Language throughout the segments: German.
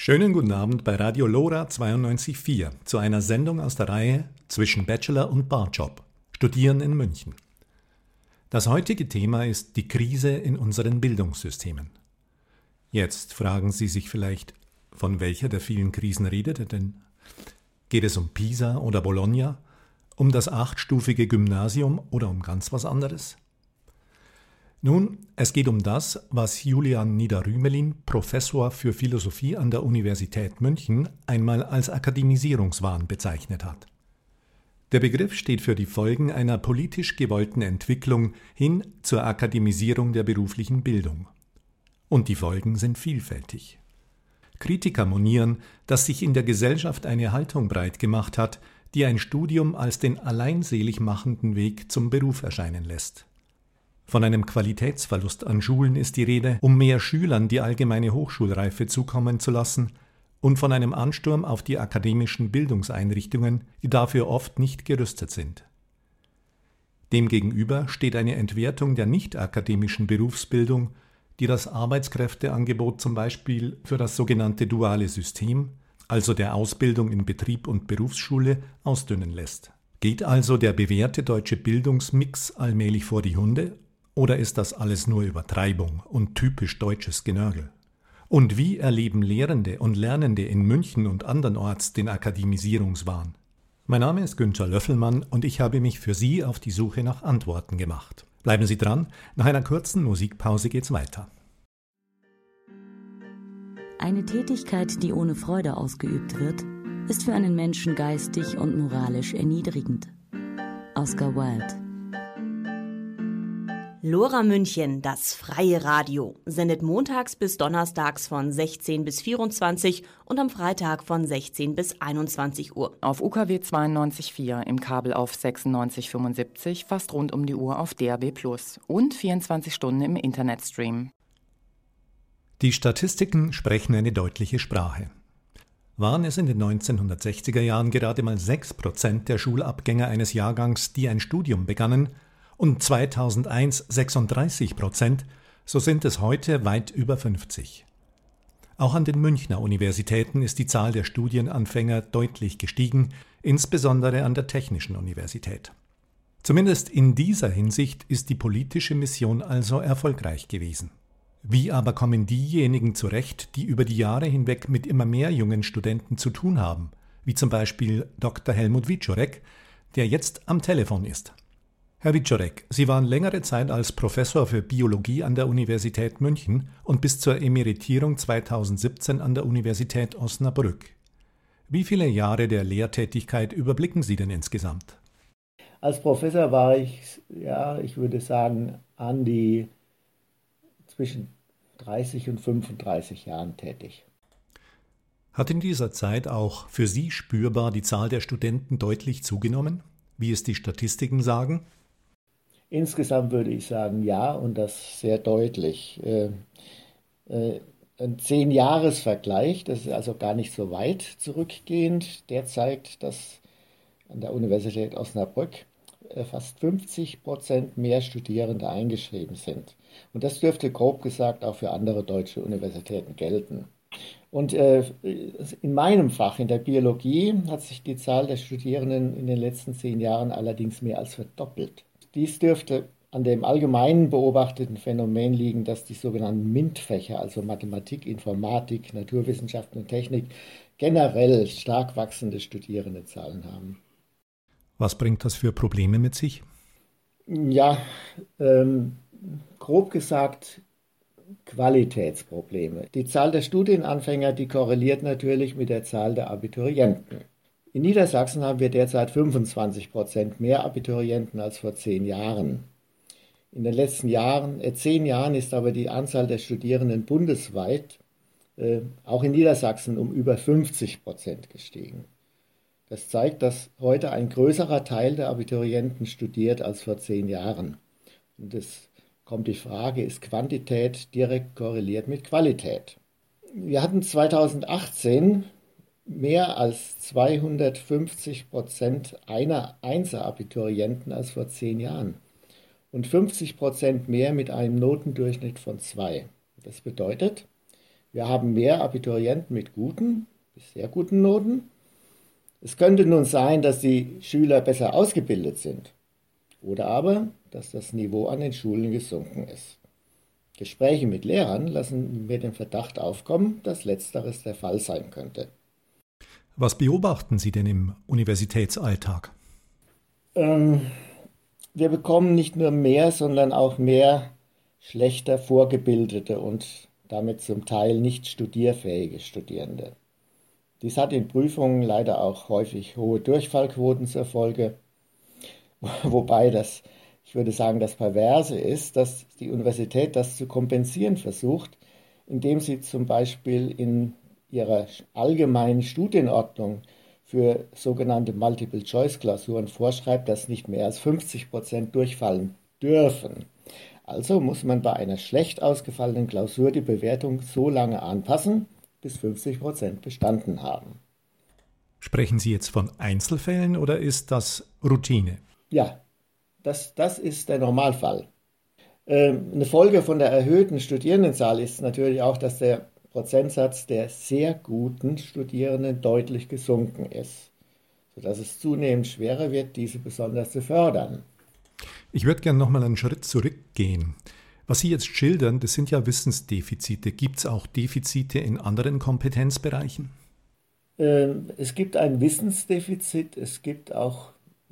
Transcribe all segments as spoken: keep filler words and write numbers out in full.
Schönen guten Abend bei Radio Lora zweiundneunzig Komma vier zu einer Sendung aus der Reihe Zwischen Bachelor und Barjob – Studieren in München. Das heutige Thema ist die Krise in unseren Bildungssystemen. Jetzt fragen Sie sich vielleicht, von welcher der vielen Krisen redet er denn? Geht es um Pisa oder Bologna, um das achtstufige Gymnasium oder um ganz was anderes? Nun, es geht um das, was Julian Nieder-Rümelin, Professor für Philosophie an der Universität München, einmal als Akademisierungswahn bezeichnet hat. Der Begriff steht für die Folgen einer politisch gewollten Entwicklung hin zur Akademisierung der beruflichen Bildung. Und die Folgen sind vielfältig. Kritiker monieren, dass sich in der Gesellschaft eine Haltung breit gemacht hat, die ein Studium als den allein selig machenden Weg zum Beruf erscheinen lässt. Von einem Qualitätsverlust an Schulen ist die Rede, um mehr Schülern die allgemeine Hochschulreife zukommen zu lassen, und von einem Ansturm auf die akademischen Bildungseinrichtungen, die dafür oft nicht gerüstet sind. Demgegenüber steht eine Entwertung der nicht-akademischen Berufsbildung, die das Arbeitskräfteangebot zum Beispiel für das sogenannte duale System, also der Ausbildung in Betrieb und Berufsschule, ausdünnen lässt. Geht also der bewährte deutsche Bildungsmix allmählich vor die Hunde? Oder ist das alles nur Übertreibung und typisch deutsches Genörgel? Und wie erleben Lehrende und Lernende in München und andernorts den Akademisierungswahn? Mein Name ist Günther Löffelmann und ich habe mich für Sie auf die Suche nach Antworten gemacht. Bleiben Sie dran, nach einer kurzen Musikpause geht's weiter. Eine Tätigkeit, die ohne Freude ausgeübt wird, ist für einen Menschen geistig und moralisch erniedrigend. Oscar Wilde. Lora München, das freie Radio, sendet montags bis donnerstags von sechzehn bis vierundzwanzig und am Freitag von sechzehn bis einundzwanzig Uhr. Auf U K W zweiundneunzig Komma vier, im Kabel auf sechsundneunzig Komma fünfundsiebzig, fast rund um die Uhr auf D A B plus und vierundzwanzig Stunden im Internetstream. Die Statistiken sprechen eine deutliche Sprache. Waren es in den neunzehnhundertsechziger Jahren gerade mal sechs Prozent der Schulabgänger eines Jahrgangs, die ein Studium begannen, und zweitausendeins sechsunddreißig Prozent, so sind es heute weit über fünfzig. Auch an den Münchner Universitäten ist die Zahl der Studienanfänger deutlich gestiegen, insbesondere an der Technischen Universität. Zumindest in dieser Hinsicht ist die politische Mission also erfolgreich gewesen. Wie aber kommen diejenigen zurecht, die über die Jahre hinweg mit immer mehr jungen Studenten zu tun haben, wie zum Beispiel Doktor Helmut Wieczorek, der jetzt am Telefon ist? Herr Wieczorek, Sie waren längere Zeit als Professor für Biologie an der Universität München und bis zur Emeritierung zweitausendsiebzehn an der Universität Osnabrück. Wie viele Jahre der Lehrtätigkeit überblicken Sie denn insgesamt? Als Professor war ich, ja, ich würde sagen, an die zwischen dreißig und fünfunddreißig Jahren tätig. Hat in dieser Zeit auch für Sie spürbar die Zahl der Studenten deutlich zugenommen, wie es die Statistiken sagen? Insgesamt würde ich sagen, ja, und das sehr deutlich. Äh, äh, ein Zehn-Jahres-Vergleich, das ist also gar nicht so weit zurückgehend, der zeigt, dass an der Universität Osnabrück äh, fast fünfzig Prozent mehr Studierende eingeschrieben sind. Und das dürfte grob gesagt auch für andere deutsche Universitäten gelten. Und äh, in meinem Fach, in der Biologie, hat sich die Zahl der Studierenden in den letzten zehn Jahren allerdings mehr als verdoppelt. Dies dürfte an dem allgemein beobachteten Phänomen liegen, dass die sogenannten MINT-Fächer, also Mathematik, Informatik, Naturwissenschaften und Technik, generell stark wachsende Studierendezahlen haben. Was bringt das für Probleme mit sich? Ja, ähm, grob gesagt, Qualitätsprobleme. Die Zahl der Studienanfänger, die korreliert natürlich mit der Zahl der Abiturienten. In Niedersachsen haben wir derzeit fünfundzwanzig Prozent mehr Abiturienten als vor zehn Jahren. In den letzten Jahren, äh, zehn Jahren ist aber die Anzahl der Studierenden bundesweit, äh, auch in Niedersachsen, um über fünfzig Prozent gestiegen. Das zeigt, dass heute ein größerer Teil der Abiturienten studiert als vor zehn Jahren. Und es kommt die Frage, ist Quantität direkt korreliert mit Qualität? Wir hatten zweitausendachtzehn mehr als zweihundertfünfzig Prozent einer Einser-Abiturienten als vor zehn Jahren und fünfzig Prozent mehr mit einem Notendurchschnitt von zwei. Das bedeutet, Wir haben mehr Abiturienten mit guten, bis sehr guten Noten. Es könnte nun sein, dass die Schüler besser ausgebildet sind oder aber, dass das Niveau an den Schulen gesunken ist. Gespräche mit Lehrern lassen mir den Verdacht aufkommen, dass Letzteres der Fall sein könnte. Was beobachten Sie denn im Universitätsalltag? Ähm, wir bekommen nicht nur mehr, sondern auch mehr schlechter vorgebildete und damit zum Teil nicht studierfähige Studierende. Dies hat in Prüfungen leider auch häufig hohe Durchfallquoten zur Folge, wobei das, ich würde sagen, das Perverse ist, dass die Universität das zu kompensieren versucht, indem sie zum Beispiel in ihrer allgemeinen Studienordnung für sogenannte Multiple-Choice-Klausuren vorschreibt, dass nicht mehr als fünfzig Prozent durchfallen dürfen. Also muss man bei einer schlecht ausgefallenen Klausur die Bewertung so lange anpassen, bis fünfzig Prozent bestanden haben. Sprechen Sie jetzt von Einzelfällen oder ist das Routine? Ja, das, das ist der Normalfall. Ähm, eine Folge von der erhöhten Studierendenzahl ist natürlich auch, dass der Prozentsatz der sehr guten Studierenden deutlich gesunken ist, sodass es zunehmend schwerer wird, diese besonders zu fördern. Ich würde gerne noch mal einen Schritt zurückgehen. Was Sie jetzt schildern, das sind ja Wissensdefizite. Gibt es auch Defizite in anderen Kompetenzbereichen? Ähm, es gibt ein Wissensdefizit, es gibt auch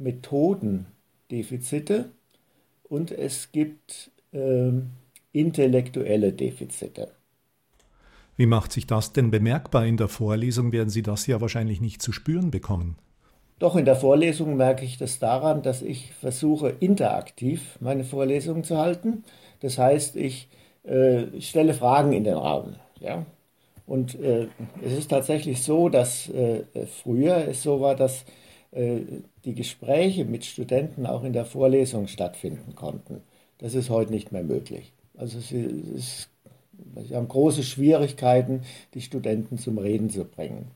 Methodendefizite und es gibt ähm, intellektuelle Defizite. Wie macht sich das denn bemerkbar? In der Vorlesung werden Sie das ja wahrscheinlich nicht zu spüren bekommen. Doch in der Vorlesung merke ich das daran, dass ich versuche, interaktiv meine Vorlesungen zu halten. Das heißt, ich äh, stelle Fragen in den Raum. Ja? Und äh, es ist tatsächlich so, dass äh, früher es so war, dass äh, die Gespräche mit Studenten auch in der Vorlesung stattfinden konnten. Das ist heute nicht mehr möglich. Also es ist Wir haben große Schwierigkeiten, die Studenten zum Reden zu bringen.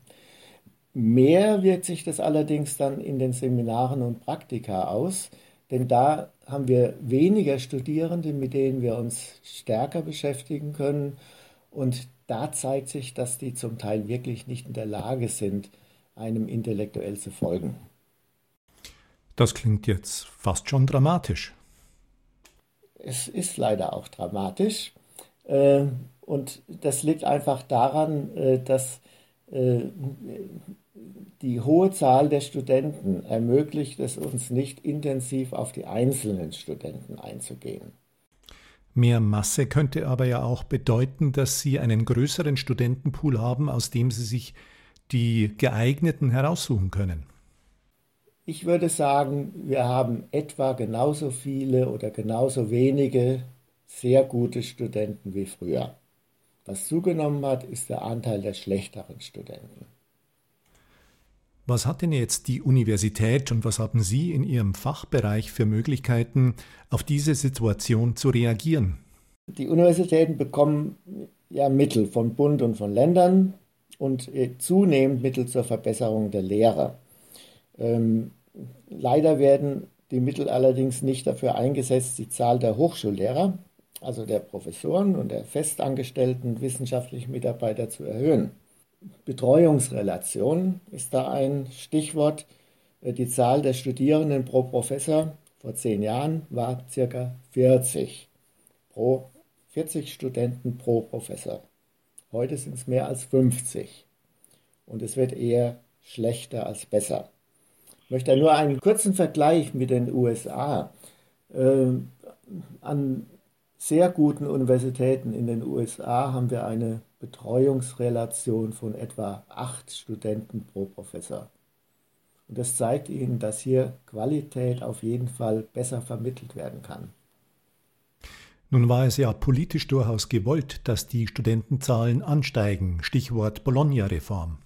Mehr wirkt sich das allerdings dann in den Seminaren und Praktika aus, denn da haben wir weniger Studierende, mit denen wir uns stärker beschäftigen können. Und da zeigt sich, dass die zum Teil wirklich nicht in der Lage sind, einem intellektuell zu folgen. Das klingt jetzt fast schon dramatisch. Es ist leider auch dramatisch. Und das liegt einfach daran, dass die hohe Zahl der Studenten ermöglicht es uns nicht intensiv auf die einzelnen Studenten einzugehen. Mehr Masse könnte aber ja auch bedeuten, dass Sie einen größeren Studentenpool haben, aus dem Sie sich die geeigneten heraussuchen können. Ich würde sagen, wir haben etwa genauso viele oder genauso wenige sehr gute Studenten wie früher. Was zugenommen hat, ist der Anteil der schlechteren Studenten. Was hat denn jetzt die Universität und was haben Sie in Ihrem Fachbereich für Möglichkeiten, auf diese Situation zu reagieren? Die Universitäten bekommen ja Mittel von Bund und von Ländern und zunehmend Mittel zur Verbesserung der Lehre. Ähm, leider werden die Mittel allerdings nicht dafür eingesetzt, die Zahl der Hochschullehrer, also der Professoren und der festangestellten wissenschaftlichen Mitarbeiter zu erhöhen. Betreuungsrelation ist da ein Stichwort. Die Zahl der Studierenden pro Professor vor zehn Jahren war ca. vierzig. Pro vierzig Studenten pro Professor. Heute sind es mehr als fünfzig. Und es wird eher schlechter als besser. Ich möchte nur einen kurzen Vergleich mit den U S A. Äh, an sehr guten Universitäten in den U S A haben wir eine Betreuungsrelation von etwa acht Studenten pro Professor. Und das zeigt Ihnen, dass hier Qualität auf jeden Fall besser vermittelt werden kann. Nun war es ja politisch durchaus gewollt, dass die Studentenzahlen ansteigen. Stichwort Bologna-Reform.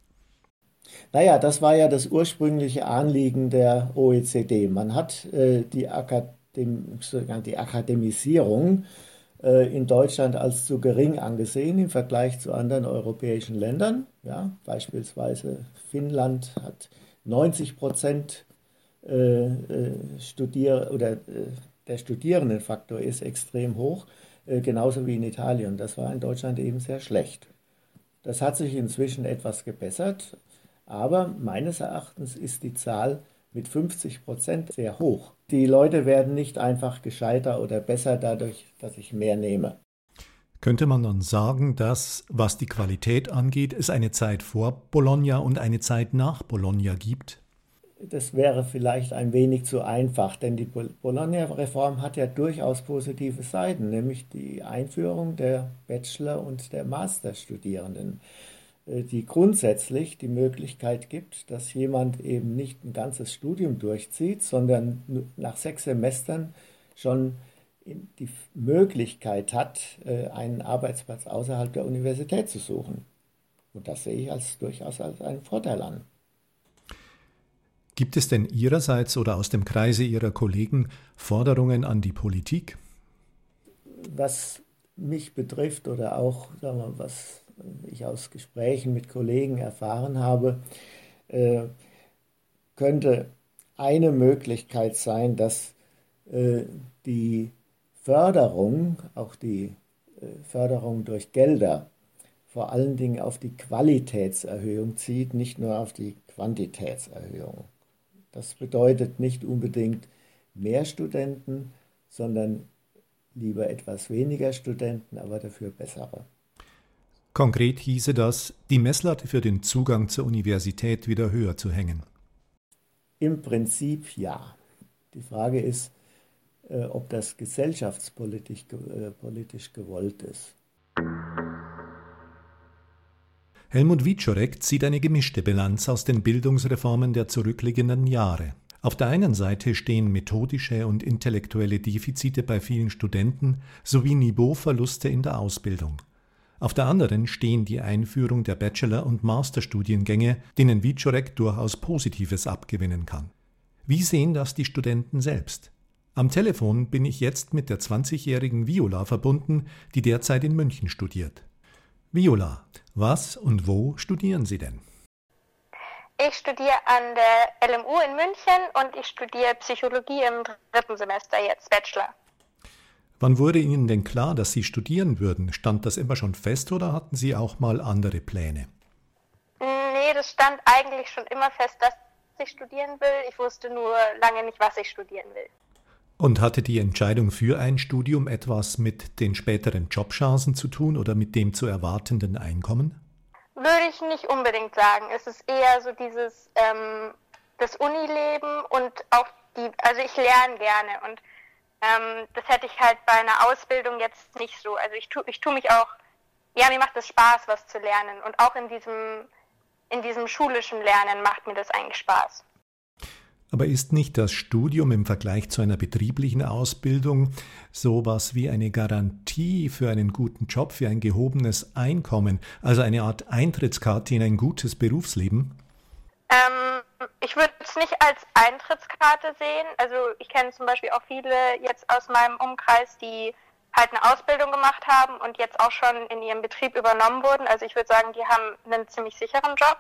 Naja, das war ja das ursprüngliche Anliegen der O E C D. Man hat äh, die, Akadem die Akademisierung äh, in Deutschland als zu gering angesehen im Vergleich zu anderen europäischen Ländern. Ja, beispielsweise Finnland hat neunzig Prozent äh, äh, Studier oder äh, der Studierendenfaktor ist extrem hoch. genauso wie in Italien. Das war in Deutschland eben sehr schlecht. Das hat sich inzwischen etwas gebessert, aber meines Erachtens ist die Zahl mit fünfzig Prozent sehr hoch. Die Leute werden nicht einfach gescheiter oder besser dadurch, dass ich mehr nehme. Könnte man dann sagen, dass, was die Qualität angeht, es eine Zeit vor Bologna und eine Zeit nach Bologna gibt? Das wäre vielleicht ein wenig zu einfach, denn die Bologna-Reform hat ja durchaus positive Seiten, nämlich die Einführung der Bachelor- und der Masterstudierenden, die grundsätzlich die Möglichkeit gibt, dass jemand eben nicht ein ganzes Studium durchzieht, sondern nach sechs Semestern schon die Möglichkeit hat, einen Arbeitsplatz außerhalb der Universität zu suchen. Und das sehe ich als durchaus als einen Vorteil an. Gibt es denn Ihrerseits oder aus dem Kreise Ihrer Kollegen Forderungen an die Politik? Was mich betrifft oder auch, sagen wir, was ich aus Gesprächen mit Kollegen erfahren habe, äh, könnte eine Möglichkeit sein, dass äh, die Förderung, auch die äh, Förderung durch Gelder, vor allen Dingen auf die Qualitätserhöhung zieht, nicht nur auf die Quantitätserhöhung. Das bedeutet nicht unbedingt mehr Studenten, sondern lieber etwas weniger Studenten, aber dafür bessere. Konkret hieße das, die Messlatte für den Zugang zur Universität wieder höher zu hängen. Im Prinzip ja. Die Frage ist, äh, ob das gesellschaftspolitisch äh, politisch gewollt ist. Helmut Wieczorek zieht eine gemischte Bilanz aus den Bildungsreformen der zurückliegenden Jahre. Auf der einen Seite stehen methodische und intellektuelle Defizite bei vielen Studenten sowie Niveauverluste in der Ausbildung. Auf der anderen stehen die Einführung der Bachelor- und Masterstudiengänge, denen Wieczorek durchaus Positives abgewinnen kann. Wie sehen das die Studenten selbst? Am Telefon bin ich jetzt mit der zwanzigjährigen Viola verbunden, die derzeit in München studiert. Viola, was und wo studieren Sie denn? Ich studiere an der L M U in München und ich studiere Psychologie im dritten Semester jetzt, Bachelor. Wann wurde Ihnen denn klar, dass Sie studieren würden? Stand das immer schon fest oder hatten Sie auch mal andere Pläne? Nee, das stand eigentlich schon immer fest, dass ich studieren will. Ich wusste nur lange nicht, was ich studieren will. Und hatte die Entscheidung für ein Studium etwas mit den späteren Jobchancen zu tun oder mit dem zu erwartenden Einkommen? Würde ich nicht unbedingt sagen. Es ist eher so dieses ähm, das Unileben und auch die, also ich lerne gerne und ähm, das hätte ich halt bei einer Ausbildung jetzt nicht so. Also ich tue ich tu mich auch, ja, mir macht es Spaß, was zu lernen und auch in diesem, in diesem schulischen Lernen macht mir das eigentlich Spaß. Aber ist nicht das Studium im Vergleich zu einer betrieblichen Ausbildung sowas wie eine Garantie für einen guten Job, für ein gehobenes Einkommen, also eine Art Eintrittskarte in ein gutes Berufsleben? Ähm, ich würde es nicht als Eintrittskarte sehen. Also ich kenne zum Beispiel auch viele jetzt aus meinem Umkreis, die halt eine Ausbildung gemacht haben und jetzt auch schon in ihrem Betrieb übernommen wurden. Also ich würde sagen, die haben einen ziemlich sicheren Job.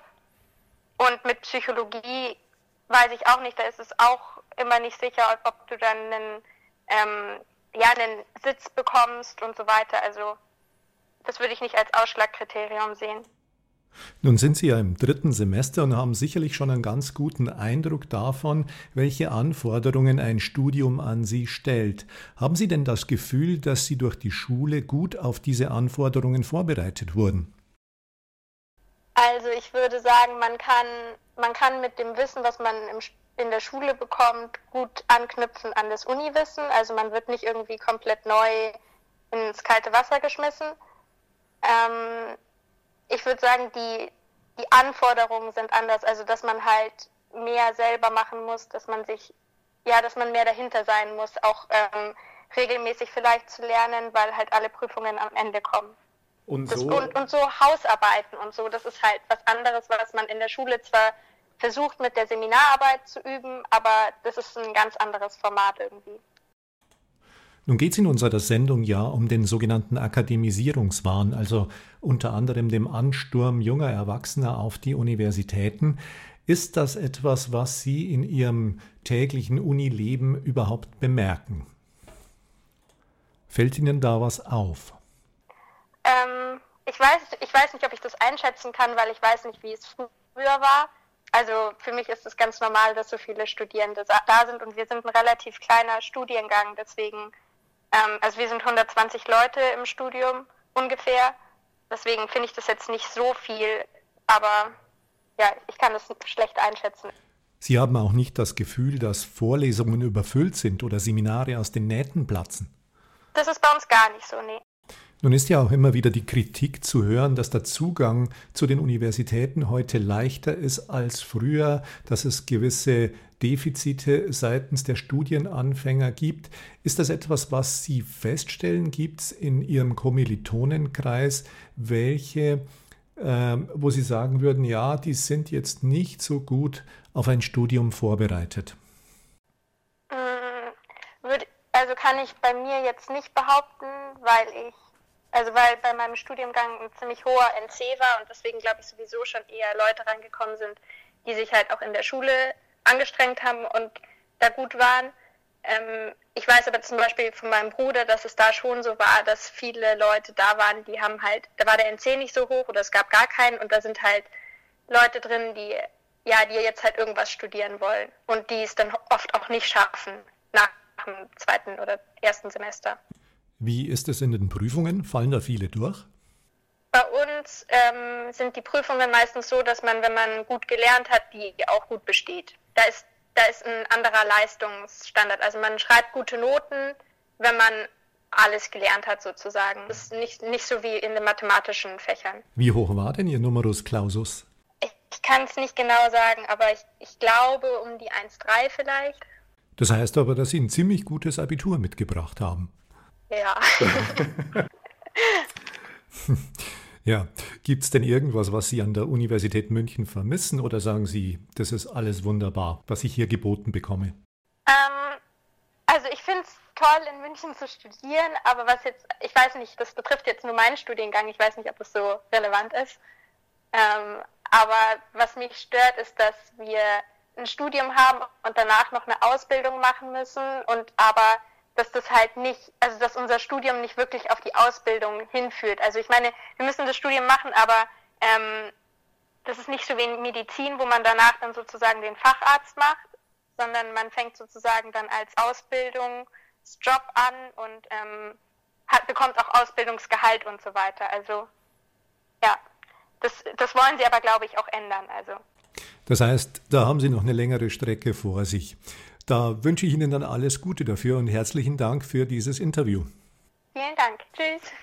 Und mit Psychologie weiß ich auch nicht, da ist es auch immer nicht sicher, ob du dann einen, ähm, ja, einen Sitz bekommst und so weiter. Also das würde ich nicht als Ausschlagkriterium sehen. Nun sind Sie ja im dritten Semester und haben sicherlich schon einen ganz guten Eindruck davon, welche Anforderungen ein Studium an Sie stellt. Haben Sie denn das Gefühl, dass Sie durch die Schule gut auf diese Anforderungen vorbereitet wurden? Also ich würde sagen, man kann, man kann mit dem Wissen, was man im, in der Schule bekommt, gut anknüpfen an das Uniwissen. Also man wird nicht irgendwie komplett neu ins kalte Wasser geschmissen. Ähm, ich würde sagen, die, die Anforderungen sind anders. Also dass man halt mehr selber machen muss, dass man sich, ja, dass man mehr dahinter sein muss, auch ähm, regelmäßig vielleicht zu lernen, weil halt alle Prüfungen am Ende kommen. Und so, das, und, und so Hausarbeiten und so, das ist halt was anderes, was man in der Schule zwar versucht mit der Seminararbeit zu üben, aber das ist ein ganz anderes Format irgendwie. Nun geht es in unserer Sendung ja um den sogenannten Akademisierungswahn, also unter anderem dem Ansturm junger Erwachsener auf die Universitäten. Ist das etwas, was Sie in Ihrem täglichen Unileben überhaupt bemerken? Fällt Ihnen da was auf? Ähm, ich weiß, ich weiß nicht, ob ich das einschätzen kann, weil ich weiß nicht, wie es früher war. Also für mich ist es ganz normal, dass so viele Studierende da sind und wir sind ein relativ kleiner Studiengang, deswegen, ähm, also wir sind hundertzwanzig Leute im Studium ungefähr, deswegen finde ich das jetzt nicht so viel, aber ja, ich kann das schlecht einschätzen. Sie haben auch nicht das Gefühl, dass Vorlesungen überfüllt sind oder Seminare aus den Nähten platzen? Das ist bei uns gar nicht so, nee. Nun ist ja auch immer wieder die Kritik zu hören, dass der Zugang zu den Universitäten heute leichter ist als früher, dass es gewisse Defizite seitens der Studienanfänger gibt. Ist das etwas, was Sie feststellen? Gibt es in Ihrem Kommilitonenkreis welche, äh, wo Sie sagen würden, ja, die sind jetzt nicht so gut auf ein Studium vorbereitet? Also kann ich bei mir jetzt nicht behaupten, weil ich, also weil bei meinem Studiengang ein ziemlich hoher N C war und deswegen glaube ich sowieso schon eher Leute reingekommen sind, die sich halt auch in der Schule angestrengt haben und da gut waren. Ähm, ich weiß aber zum Beispiel von meinem Bruder, dass es da schon so war, dass viele Leute da waren, die haben halt, da war der N C nicht so hoch oder es gab gar keinen und da sind halt Leute drin, die, ja, die jetzt halt irgendwas studieren wollen und die es dann oft auch nicht schaffen nach im zweiten oder ersten Semester. Wie ist es in den Prüfungen? Fallen da viele durch? Bei uns ähm, sind die Prüfungen meistens so, dass man, wenn man gut gelernt hat, die auch gut besteht. Da ist, da ist ein anderer Leistungsstandard. Also man schreibt gute Noten, wenn man alles gelernt hat sozusagen. Das ist nicht, nicht so wie in den mathematischen Fächern. Wie hoch war denn Ihr Numerus Clausus? Ich, ich kann es nicht genau sagen, aber ich, ich glaube um die eins Komma drei vielleicht. Das heißt aber, dass Sie ein ziemlich gutes Abitur mitgebracht haben. Ja. Ja, gibt es denn irgendwas, was Sie an der Universität München vermissen oder sagen Sie, das ist alles wunderbar, was ich hier geboten bekomme? Ähm, also ich finde es toll, in München zu studieren, aber was jetzt, ich weiß nicht, das betrifft jetzt nur meinen Studiengang, ich weiß nicht, ob es so relevant ist. Ähm, aber was mich stört, ist, dass wir ein Studium haben und danach noch eine Ausbildung machen müssen und aber, dass das halt nicht, also dass unser Studium nicht wirklich auf die Ausbildung hinführt. Also ich meine, wir müssen das Studium machen, aber ähm, das ist nicht so wie in Medizin, wo man danach dann sozusagen den Facharzt macht, sondern man fängt sozusagen dann als Ausbildungsjob an und ähm, hat, bekommt auch Ausbildungsgehalt und so weiter. Also ja, das, das wollen sie aber, glaube ich, auch ändern. Also. Das heißt, da haben Sie noch eine längere Strecke vor sich. Da wünsche ich Ihnen dann alles Gute dafür und herzlichen Dank für dieses Interview. Vielen Dank. Tschüss.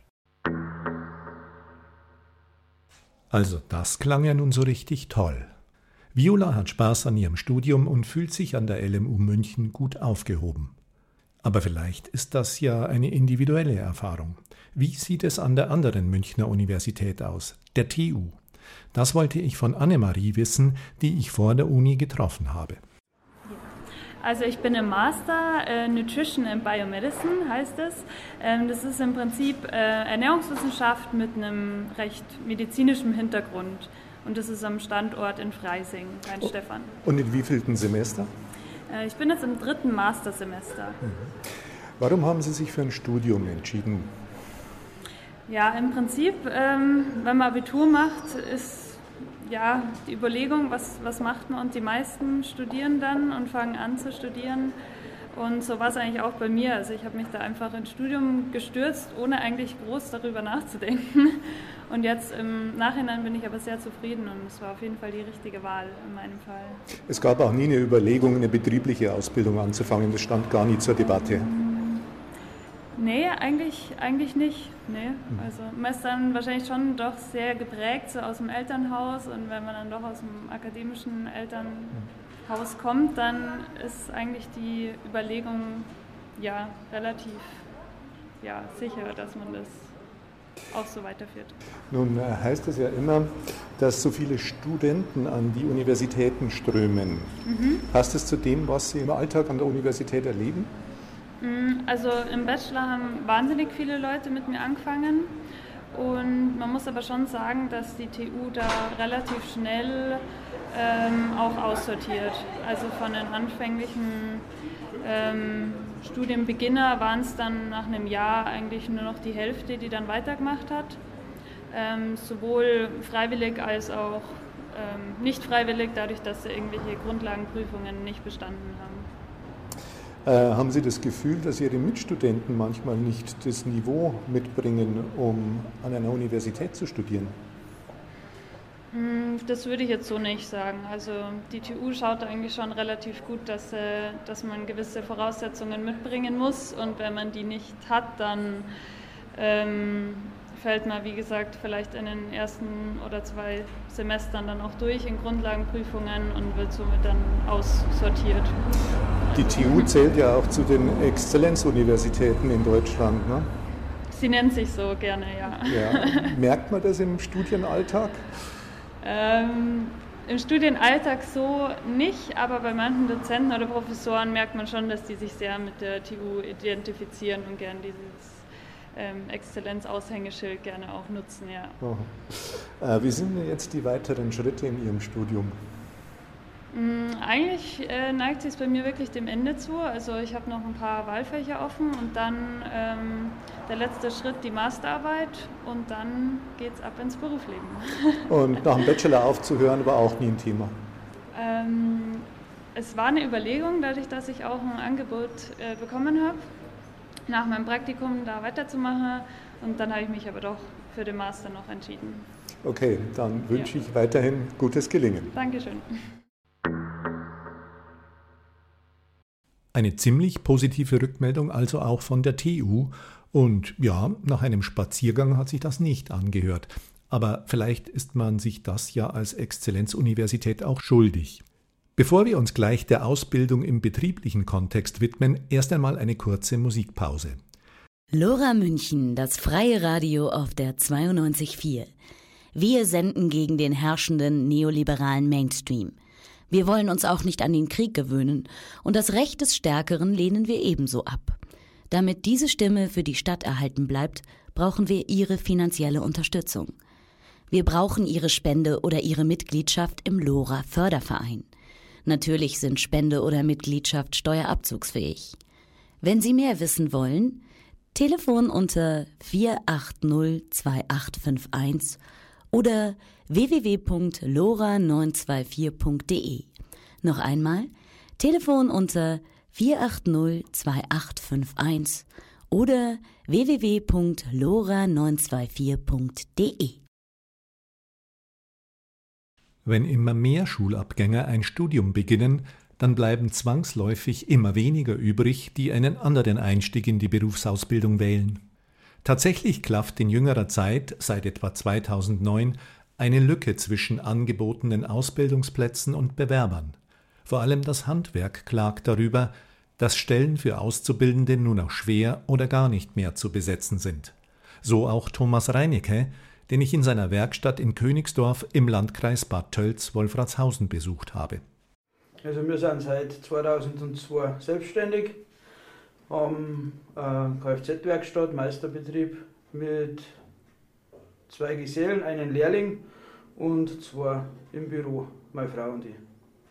Also, das klang ja nun so richtig toll. Viola hat Spaß an ihrem Studium und fühlt sich an der L M U München gut aufgehoben. Aber vielleicht ist das ja eine individuelle Erfahrung. Wie sieht es an der anderen Münchner Universität aus, der T U? Das wollte ich von Annemarie wissen, die ich vor der Uni getroffen habe. Also ich bin im Master äh, Nutrition and Biomedicine, heißt es. Ähm, das ist im Prinzip äh, Ernährungswissenschaft mit einem recht medizinischen Hintergrund. Und das ist am Standort in Freising, Rheinstephan. Und in wievielten Semester? Äh, ich bin jetzt im dritten Mastersemester. Mhm. Warum haben Sie sich für ein Studium entschieden? Ja, im Prinzip, ähm, wenn man Abitur macht, ist ja die Überlegung, was, was macht man? Und die meisten studieren dann und fangen an zu studieren. Und so war es eigentlich auch bei mir. Also ich habe mich da einfach ins Studium gestürzt, ohne eigentlich groß darüber nachzudenken. Und jetzt im Nachhinein bin ich aber sehr zufrieden und es war auf jeden Fall die richtige Wahl in meinem Fall. Es gab auch nie eine Überlegung, eine betriebliche Ausbildung anzufangen. Das stand gar nie zur Debatte. Nee, eigentlich, eigentlich nicht. Nee. Also man ist dann wahrscheinlich schon doch sehr geprägt so aus dem Elternhaus und wenn man dann doch aus dem akademischen Elternhaus kommt, dann ist eigentlich die Überlegung ja relativ ja, sicher, dass man das auch so weiterführt. Nun heißt es ja immer, dass so viele Studenten an die Universitäten strömen. Mhm. Passt es zu dem, was Sie im Alltag an der Universität erleben? Also im Bachelor haben wahnsinnig viele Leute mit mir angefangen und man muss aber schon sagen, dass die T U da relativ schnell ähm, auch aussortiert. Also von den anfänglichen ähm, Studienbeginner waren es dann nach einem Jahr eigentlich nur noch die Hälfte, die dann weitergemacht hat. Ähm, sowohl freiwillig als auch ähm, nicht freiwillig, dadurch, dass sie irgendwelche Grundlagenprüfungen nicht bestanden haben. Äh, haben Sie das Gefühl, dass Ihre Mitstudenten manchmal nicht das Niveau mitbringen, um an einer Universität zu studieren? Das würde ich jetzt so nicht sagen. Also die T U schaut eigentlich schon relativ gut, dass, äh, dass man gewisse Voraussetzungen mitbringen muss, und wenn man die nicht hat, dann ähm, fällt man, wie gesagt, vielleicht in den ersten oder zwei Semestern dann auch durch in Grundlagenprüfungen und wird somit dann aussortiert. Die T U zählt ja auch zu den Exzellenzuniversitäten in Deutschland, ne? Sie nennt sich so gerne, ja. Ja. Merkt man das im Studienalltag? Ähm, Im Studienalltag so nicht, aber bei manchen Dozenten oder Professoren merkt man schon, dass die sich sehr mit der T U identifizieren und gern dieses ähm, Exzellenz-Aushängeschild gerne auch nutzen. Ja. Äh, wie sind denn jetzt die weiteren Schritte in Ihrem Studium? Mm, eigentlich äh, neigt sich bei mir wirklich dem Ende zu. Also ich habe noch ein paar Wahlfächer offen und dann ähm, der letzte Schritt die Masterarbeit und dann geht's ab ins Berufsleben. Und nach dem Bachelor aufzuhören war auch nie ein Thema? Ähm, es war eine Überlegung, dadurch, dass ich auch ein Angebot äh, bekommen habe, nach meinem Praktikum da weiterzumachen, und dann habe ich mich aber doch für den Master noch entschieden. Okay, dann wünsche ja. ich weiterhin gutes Gelingen. Dankeschön. Eine ziemlich positive Rückmeldung also auch von der T U. Und ja, nach einem Spaziergang hat sich das nicht angehört. Aber vielleicht ist man sich das ja als Exzellenzuniversität auch schuldig. Bevor wir uns gleich der Ausbildung im betrieblichen Kontext widmen, erst einmal eine kurze Musikpause. Lora München, das freie Radio auf der zweiundneunzig Komma vier. Wir senden gegen den herrschenden neoliberalen Mainstream. Wir wollen uns auch nicht an den Krieg gewöhnen, und das Recht des Stärkeren lehnen wir ebenso ab. Damit diese Stimme für die Stadt erhalten bleibt, brauchen wir Ihre finanzielle Unterstützung. Wir brauchen Ihre Spende oder Ihre Mitgliedschaft im Lora Förderverein. Natürlich sind Spende oder Mitgliedschaft steuerabzugsfähig. Wenn Sie mehr wissen wollen, Telefon unter vier acht null zwei acht fünf eins oder w w w punkt lora neun zwei vier punkt d e. Noch einmal, Telefon unter vier acht null zwei acht fünf eins oder w w w punkt lora neun zwei vier punkt d e. Wenn immer mehr Schulabgänger ein Studium beginnen, dann bleiben zwangsläufig immer weniger übrig, die einen anderen Einstieg in die Berufsausbildung wählen. Tatsächlich klafft in jüngerer Zeit, seit etwa zweitausendneun, eine Lücke zwischen angebotenen Ausbildungsplätzen und Bewerbern. Vor allem das Handwerk klagt darüber, dass Stellen für Auszubildende nur noch schwer oder gar nicht mehr zu besetzen sind. So auch Thomas Reinecke, den ich in seiner Werkstatt in Königsdorf im Landkreis Bad Tölz-Wolfratshausen besucht habe. Also wir sind seit zweitausendzwei selbstständig, haben eine Kfz-Werkstatt, Meisterbetrieb mit zwei Gesellen, einen Lehrling und zwei im Büro, meine Frau und ich.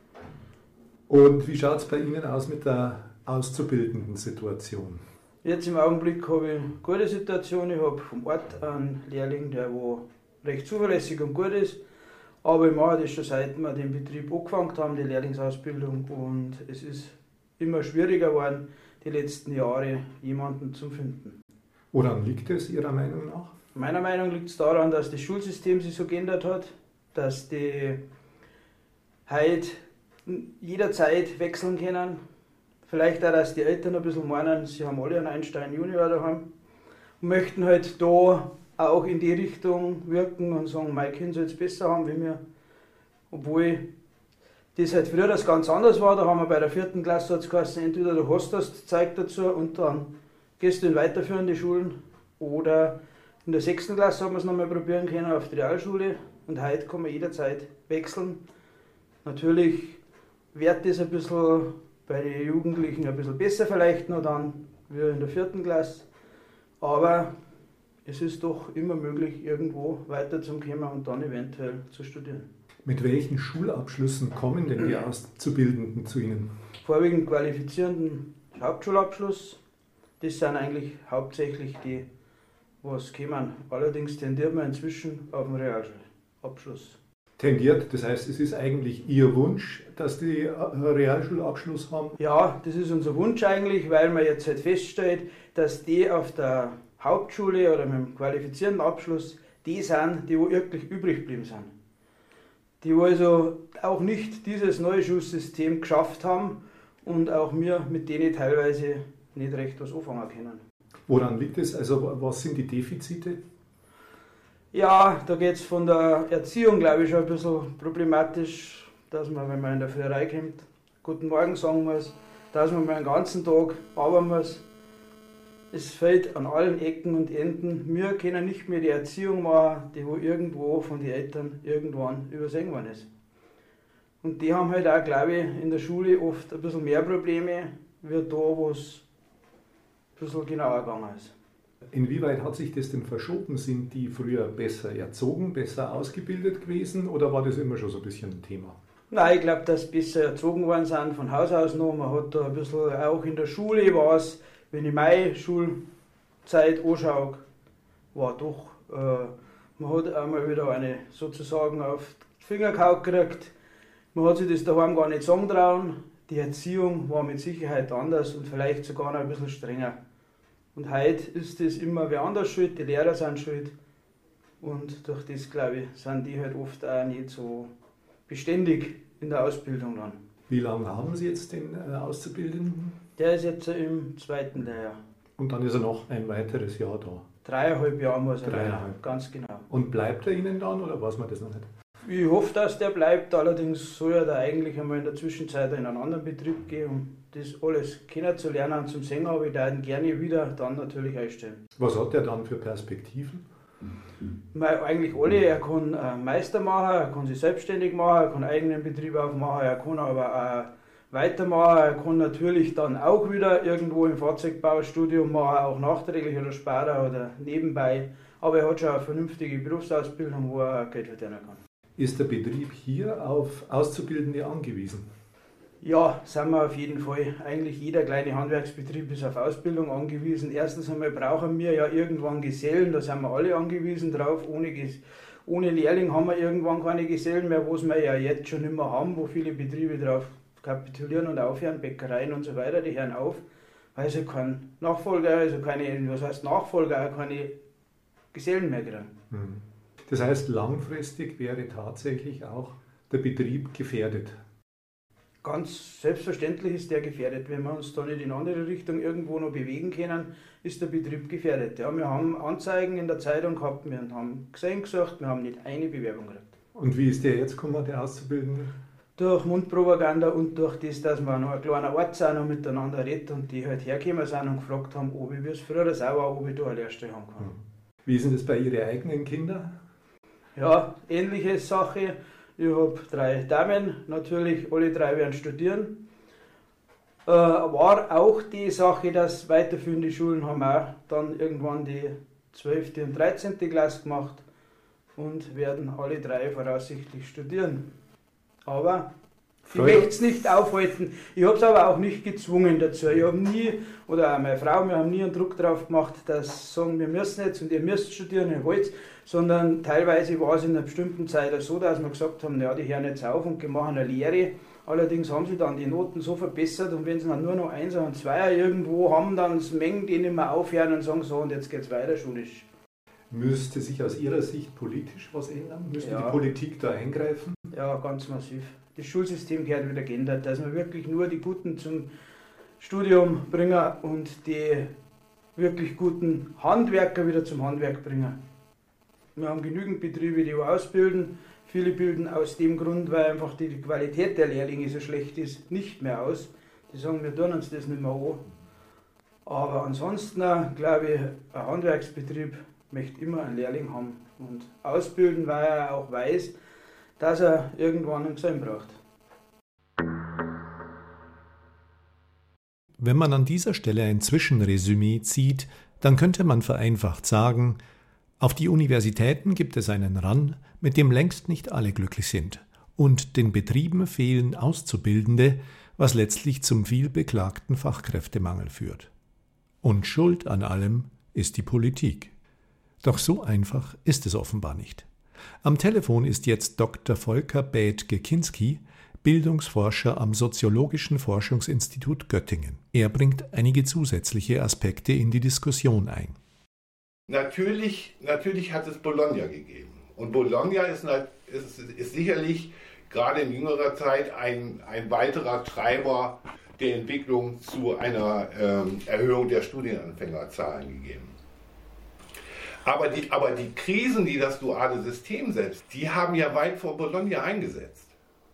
Und wie schaut es bei Ihnen aus mit der auszubildenden Situation? Jetzt im Augenblick habe ich eine gute Situation. Ich habe vom Ort einen Lehrling, der wo recht zuverlässig und gut ist. Aber ich mache das schon seit wir den Betrieb angefangen haben, die Lehrlingsausbildung. Und es ist immer schwieriger geworden, die letzten Jahre jemanden zu finden. Woran liegt es Ihrer Meinung nach? Meiner Meinung nach liegt es daran, dass das Schulsystem sich so geändert hat, dass die heute jederzeit wechseln können. Vielleicht auch, dass die Eltern ein bisschen meinen, sie haben alle einen Einstein Junior daheim und möchten halt da auch in die Richtung wirken und sagen, mein Kind soll es besser haben wie mir. Obwohl das halt früher das ganz anders war, da haben wir bei der vierten Klasse hat's geheißen, entweder du hast das Zeug dazu und dann gehst du in weiterführende Schulen, oder in der sechsten Klasse haben wir es nochmal probieren können auf die Realschule, und heute kann man jederzeit wechseln. Natürlich wird das ein bisschen bei den Jugendlichen ein bisschen besser vielleicht noch dann, wie in der vierten Klasse. Aber es ist doch immer möglich, irgendwo weiterzukommen und dann eventuell zu studieren. Mit welchen Schulabschlüssen kommen denn die Auszubildenden zu Ihnen? Vorwiegend qualifizierenden Hauptschulabschluss. Das sind eigentlich hauptsächlich die, was kommen. Allerdings tendiert man inzwischen auf den Realschulabschluss. Tendiert, das heißt, es ist eigentlich Ihr Wunsch, dass die Realschulabschluss haben? Ja, das ist unser Wunsch eigentlich, weil man jetzt halt feststellt, dass die auf der Hauptschule oder mit einem qualifizierten Abschluss die sind, die wo wirklich übrig geblieben sind. Die wo also auch nicht dieses neue Schulsystem geschafft haben und auch wir mit denen teilweise nicht recht was anfangen können. Woran liegt es? Also was sind die Defizite? Ja, da geht es von der Erziehung, glaube ich, schon ein bisschen problematisch, dass man, wenn man in der Früh reinkommt, guten Morgen sagen muss, dass man mal den ganzen Tag arbeiten muss. Es fehlt an allen Ecken und Enden. Wir können nicht mehr die Erziehung machen, die wo irgendwo von den Eltern irgendwann übersehen worden ist. Und die haben halt auch, glaube ich, in der Schule oft ein bisschen mehr Probleme, wie da, wo es ein bisschen genauer gegangen ist. Inwieweit hat sich das denn verschoben? Sind die früher besser erzogen, besser ausgebildet gewesen oder war das immer schon so ein bisschen ein Thema? Nein, ich glaube, dass sie besser erzogen worden sind von Haus aus noch. Man hat da ein bisschen, auch in der Schule war es, wenn ich meine Schulzeit anschaue, war doch, äh, man hat einmal wieder eine sozusagen auf die Finger gehauen gekriegt. Man hat sich das daheim gar nicht sagen trauen. Die Erziehung war mit Sicherheit anders und vielleicht sogar noch ein bisschen strenger. Und heute ist das immer wer anders schuld, die Lehrer sind schuld. Und durch das, glaube ich, sind die halt oft auch nicht so beständig in der Ausbildung dann. Wie lange haben Sie jetzt den äh, Auszubildenden? Der ist jetzt im zweiten Lehrjahr. Und dann ist er noch ein weiteres Jahr da? Dreieinhalb Jahre muss er Dreieinhalb. Ganz genau. Und bleibt er Ihnen dann oder weiß man das noch nicht? Ich hoffe, dass der bleibt, allerdings soll er da eigentlich einmal in der Zwischenzeit in einen anderen Betrieb gehen, um das alles kennenzulernen und zum Singen, aber ich würde ihn gerne wieder dann natürlich einstellen. Was hat er dann für Perspektiven? Eigentlich alle, er kann Meister machen, er kann sich selbstständig machen, er kann einen eigenen Betrieb aufmachen, er kann aber auch weitermachen, er kann natürlich dann auch wieder irgendwo im Fahrzeugbaustudium machen, auch nachträglich oder später oder nebenbei, aber er hat schon eine vernünftige Berufsausbildung, wo er Geld verdienen kann. Ist der Betrieb hier auf Auszubildende angewiesen? Ja, sind wir auf jeden Fall. Eigentlich jeder kleine Handwerksbetrieb ist auf Ausbildung angewiesen. Erstens einmal brauchen wir ja irgendwann Gesellen, da sind wir alle angewiesen drauf. Ohne, ohne Lehrling haben wir irgendwann keine Gesellen mehr, was wir ja jetzt schon immer haben, wo viele Betriebe drauf kapitulieren und aufhören, Bäckereien und so weiter, die hören auf, weil sie keinen Nachfolger, also keine, was heißt Nachfolger, keine Gesellen mehr kriegen. Mhm. Das heißt, langfristig wäre tatsächlich auch der Betrieb gefährdet. Ganz selbstverständlich ist der gefährdet. Wenn wir uns da nicht in eine andere Richtung irgendwo noch bewegen können, ist der Betrieb gefährdet. Ja, wir haben Anzeigen in der Zeitung gehabt, wir haben gesehen gesagt, wir haben nicht eine Bewerbung gekriegt. Und wie ist der jetzt gekommen, der Auszubildende? Durch Mundpropaganda und durch das, dass wir noch ein kleiner Ort sind und miteinander reden und die halt hergekommen sind und gefragt haben, ob ich, wie es früher auch war, ob ich da eine Lehrstelle haben kann. Wie ist denn das bei Ihren eigenen Kindern? Ja, ähnliche Sache. Ich habe drei Damen, natürlich alle drei werden studieren. Äh, war auch die Sache, dass weiterführende Schulen haben auch dann irgendwann die zwölfte und dreizehnte Klasse gemacht und werden alle drei voraussichtlich studieren. Aber ich möchte es nicht aufhalten. Ich habe es aber auch nicht gezwungen dazu. Ich habe nie, oder auch meine Frau, wir haben nie einen Druck drauf gemacht, dass sie sagen, wir müssen jetzt und ihr müsst studieren, ihr wollt, sondern teilweise war es in einer bestimmten Zeit so, dass wir gesagt haben, ja, die hören jetzt auf und machen eine Lehre. Allerdings haben sie dann die Noten so verbessert und wenn sie dann nur noch Einser und Zweier irgendwo haben, dann mengen die nicht mehr aufhören und sagen, so und jetzt geht es weiter schulisch. Müsste sich aus Ihrer Sicht politisch was ändern? Müsste ja. die Politik da eingreifen? Ja, ganz massiv. Das Schulsystem gehört wieder geändert, dass wir wirklich nur die Guten zum Studium bringen und die wirklich guten Handwerker wieder zum Handwerk bringen. Wir haben genügend Betriebe, die ausbilden. Viele bilden aus dem Grund, weil einfach die Qualität der Lehrlinge so schlecht ist, nicht mehr aus. Die sagen, wir tun uns das nicht mehr an. Aber ansonsten, glaube ich, ein Handwerksbetrieb möchte immer einen Lehrling haben und ausbilden, weil er auch weiß, dass er irgendwann einen Gesellen braucht. Wenn man an dieser Stelle ein Zwischenresümee zieht, dann könnte man vereinfacht sagen, auf die Universitäten gibt es einen Run, mit dem längst nicht alle glücklich sind. Und den Betrieben fehlen Auszubildende, was letztlich zum viel beklagten Fachkräftemangel führt. Und schuld an allem ist die Politik. Doch so einfach ist es offenbar nicht. Am Telefon ist jetzt Doktor Volker Bethge-Kinski, Bildungsforscher am Soziologischen Forschungsinstitut Göttingen. Er bringt einige zusätzliche Aspekte in die Diskussion ein. Natürlich, natürlich hat es Bologna gegeben. Und Bologna ist, ist, ist sicherlich gerade in jüngerer Zeit ein, ein weiterer Treiber der Entwicklung zu einer ähm, Erhöhung der Studienanfängerzahlen gegeben. Aber die, aber die Krisen, die das duale System setzt, die haben ja weit vor Bologna eingesetzt.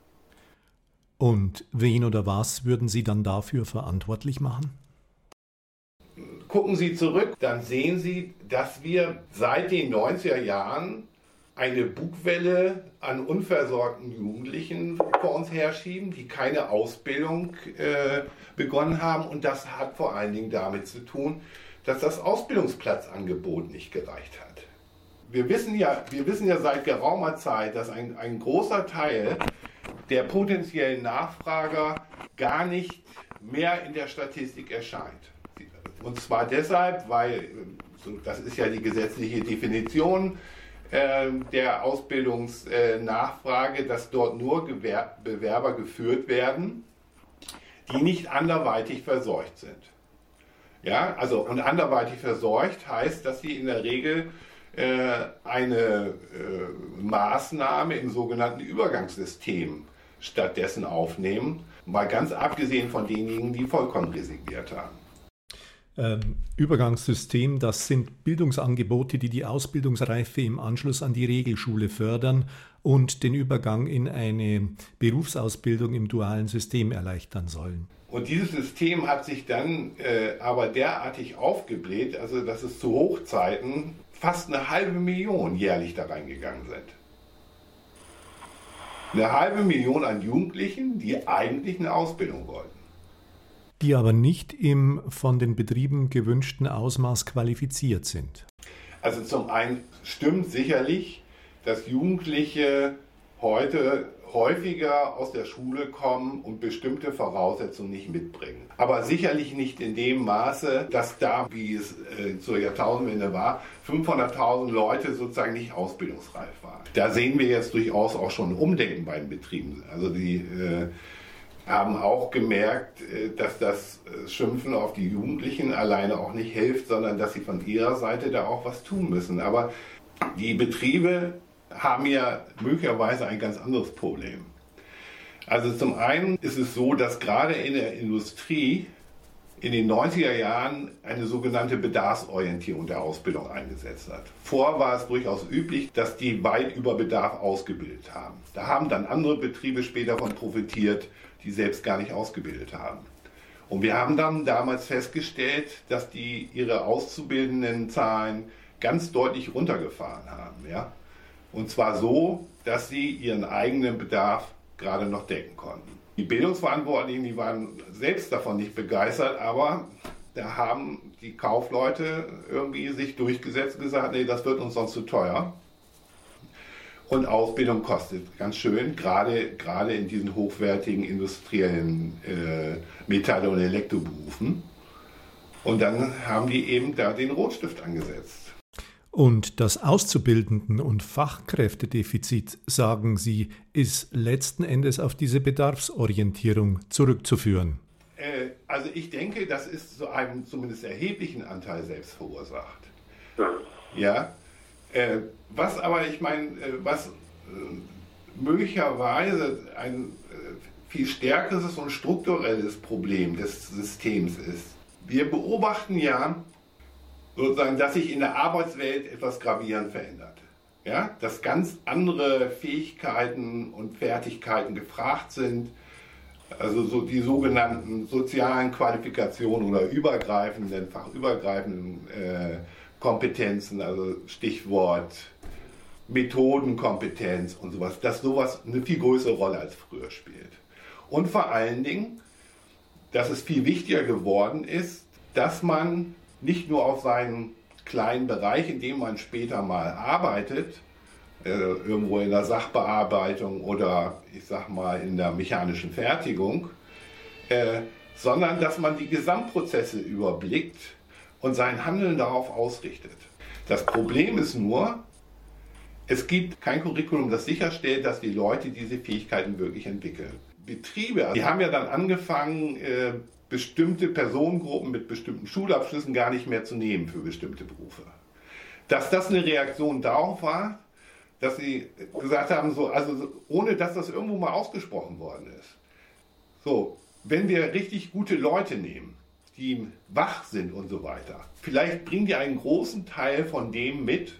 Und wen oder was würden Sie dann dafür verantwortlich machen? Gucken Sie zurück, dann sehen Sie, dass wir seit den neunziger Jahren eine Bugwelle an unversorgten Jugendlichen vor uns herschieben, die keine Ausbildung äh, begonnen haben. Und das hat vor allen Dingen damit zu tun, dass das Ausbildungsplatzangebot nicht gereicht hat. Wir wissen ja, wir wissen ja seit geraumer Zeit, dass ein, ein großer Teil der potenziellen Nachfrager gar nicht mehr in der Statistik erscheint. Und zwar deshalb, weil, das ist ja die gesetzliche Definition äh, der Ausbildungsnachfrage, dass dort nur Gewer- Bewerber geführt werden, die nicht anderweitig verseucht sind. Ja, also, und anderweitig verseucht heißt, dass sie in der Regel äh, eine äh, Maßnahme im sogenannten Übergangssystem stattdessen aufnehmen, mal ganz abgesehen von denjenigen, die vollkommen resigniert haben. Ähm, Übergangssystem, das sind Bildungsangebote, die die Ausbildungsreife im Anschluss an die Regelschule fördern und den Übergang in eine Berufsausbildung im dualen System erleichtern sollen. Und dieses System hat sich dann äh, aber derartig aufgebläht, also dass es zu Hochzeiten fast eine halbe Million jährlich da reingegangen sind. Eine halbe Million an Jugendlichen, die eigentlich eine Ausbildung wollten. Die aber nicht im von den Betrieben gewünschten Ausmaß qualifiziert sind. Also zum einen stimmt sicherlich, dass Jugendliche heute häufiger aus der Schule kommen und bestimmte Voraussetzungen nicht mitbringen. Aber sicherlich nicht in dem Maße, dass da, wie es äh, zur Jahrtausendwende war, fünfhunderttausend Leute sozusagen nicht ausbildungsreif waren. Da sehen wir jetzt durchaus auch schon ein Umdenken bei den Betrieben. Also die äh, haben auch gemerkt, äh, dass das Schimpfen auf die Jugendlichen alleine auch nicht hilft, sondern dass sie von ihrer Seite da auch was tun müssen. Aber die Betriebe haben ja möglicherweise ein ganz anderes Problem. Also zum einen ist es so, dass gerade in der Industrie in den neunziger Jahren eine sogenannte Bedarfsorientierung der Ausbildung eingesetzt hat. Vorher war es durchaus üblich, dass die weit über Bedarf ausgebildet haben. Da haben dann andere Betriebe später von profitiert, die selbst gar nicht ausgebildet haben. Und wir haben dann damals festgestellt, dass die ihre Auszubildendenzahlen ganz deutlich runtergefahren haben. Ja? Und zwar so, dass sie ihren eigenen Bedarf gerade noch decken konnten. Die Bildungsverantwortlichen, die waren selbst davon nicht begeistert, aber da haben die Kaufleute irgendwie sich durchgesetzt und gesagt, nee, das wird uns sonst zu teuer. Und Ausbildung kostet ganz schön, gerade, gerade in diesen hochwertigen industriellen äh, Metall- und Elektroberufen. Und dann haben die eben da den Rotstift angesetzt. Und das Auszubildenden- und Fachkräftedefizit, sagen Sie, ist letzten Endes auf diese Bedarfsorientierung zurückzuführen? Äh, also ich denke, das ist zu einem zumindest erheblichen Anteil selbst verursacht. Ja. Äh, was aber, ich meine, äh, was äh, möglicherweise ein äh, viel stärkeres und strukturelles Problem des Systems ist. Wir beobachten ja, sozusagen, dass sich in der Arbeitswelt etwas gravierend verändert. Ja? Dass ganz andere Fähigkeiten und Fertigkeiten gefragt sind, also so die sogenannten sozialen Qualifikationen oder übergreifenden, fachübergreifenden äh, Kompetenzen, also Stichwort Methodenkompetenz und sowas, dass sowas eine viel größere Rolle als früher spielt. Und vor allen Dingen, dass es viel wichtiger geworden ist, dass man nicht nur auf seinen kleinen Bereich, in dem man später mal arbeitet, äh, irgendwo in der Sachbearbeitung oder ich sag mal in der mechanischen Fertigung, äh, sondern dass man die Gesamtprozesse überblickt und sein Handeln darauf ausrichtet. Das Problem ist nur, es gibt kein Curriculum, das sicherstellt, dass die Leute diese Fähigkeiten wirklich entwickeln. Betriebe, die haben ja dann angefangen, äh, bestimmte Personengruppen mit bestimmten Schulabschlüssen gar nicht mehr zu nehmen für bestimmte Berufe. Dass das eine Reaktion darauf war, dass sie gesagt haben, so, also ohne dass das irgendwo mal ausgesprochen worden ist. So, wenn wir richtig gute Leute nehmen, die wach sind und so weiter, vielleicht bringen die einen großen Teil von dem mit,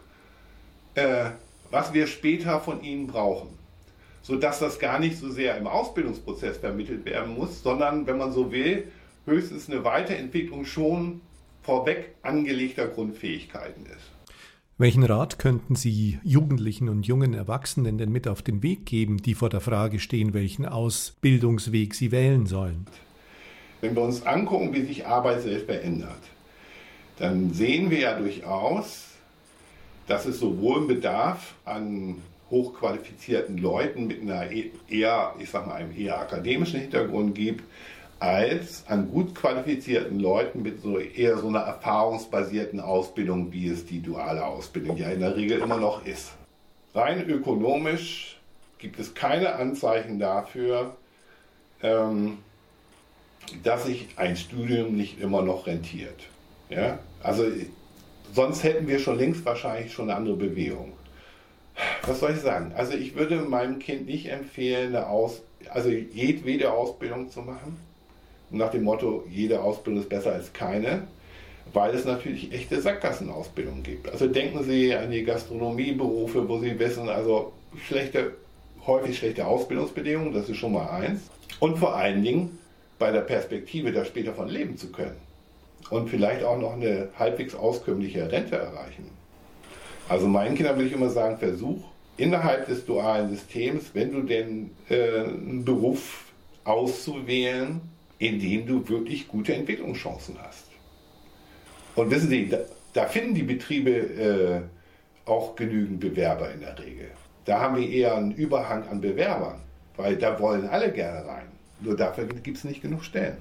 äh, was wir später von ihnen brauchen. Sodass das gar nicht so sehr im Ausbildungsprozess vermittelt werden muss, sondern, wenn man so will, höchstens eine Weiterentwicklung schon vorweg angelegter Grundfähigkeiten ist. Welchen Rat könnten Sie Jugendlichen und jungen Erwachsenen denn mit auf den Weg geben, die vor der Frage stehen, welchen Ausbildungsweg sie wählen sollen? Wenn wir uns angucken, wie sich Arbeitswelt verändert, dann sehen wir ja durchaus, dass es sowohl einen Bedarf an hochqualifizierten Leuten mit einer eher, ich sag mal, einem eher akademischen Hintergrund gibt, als an gut qualifizierten Leuten mit so eher so einer erfahrungsbasierten Ausbildung, wie es die duale Ausbildung ja in der Regel immer noch ist. Rein ökonomisch gibt es keine Anzeichen dafür, ähm, dass sich ein Studium nicht immer noch rentiert. Ja? Also sonst hätten wir schon längst wahrscheinlich schon eine andere Bewegung. Was soll ich sagen? Also ich würde meinem Kind nicht empfehlen, eine Aus, also jedwede Ausbildung zu machen. Nach dem Motto, jede Ausbildung ist besser als keine, weil es natürlich echte Sackgassenausbildungen gibt. Also denken Sie an die Gastronomieberufe, wo Sie wissen, also schlechte, häufig schlechte Ausbildungsbedingungen, das ist schon mal eins. Und vor allen Dingen bei der Perspektive, da später von leben zu können. Und vielleicht auch noch eine halbwegs auskömmliche Rente erreichen. Also meinen Kindern würde ich immer sagen, versuch innerhalb des dualen Systems, wenn du denn äh, einen Beruf auszuwählen, in dem du wirklich gute Entwicklungschancen hast. Und wissen Sie, da, da finden die Betriebe äh, auch genügend Bewerber in der Regel. Da haben wir eher einen Überhang an Bewerbern, weil da wollen alle gerne rein. Nur dafür gibt es nicht genug Stellen.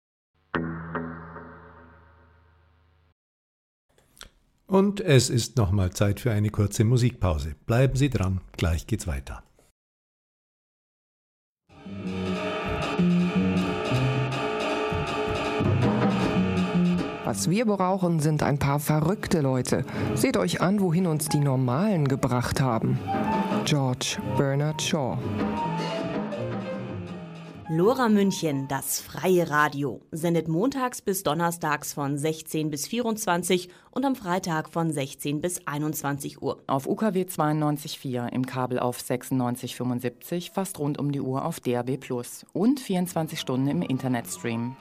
Und es ist nochmal Zeit für eine kurze Musikpause. Bleiben Sie dran, gleich geht's weiter. Was wir brauchen, sind ein paar verrückte Leute. Seht euch an, wohin uns die Normalen gebracht haben. George Bernard Shaw. Lora München, das freie Radio, sendet montags bis donnerstags von sechzehn bis vierundzwanzig und am Freitag von sechzehn bis einundzwanzig Uhr. Auf U K W zweiundneunzig Komma vier, im Kabel auf sechsundneunzig Komma fünfundsiebzig, fast rund um die Uhr auf D A B plus und vierundzwanzig Stunden im Internetstream.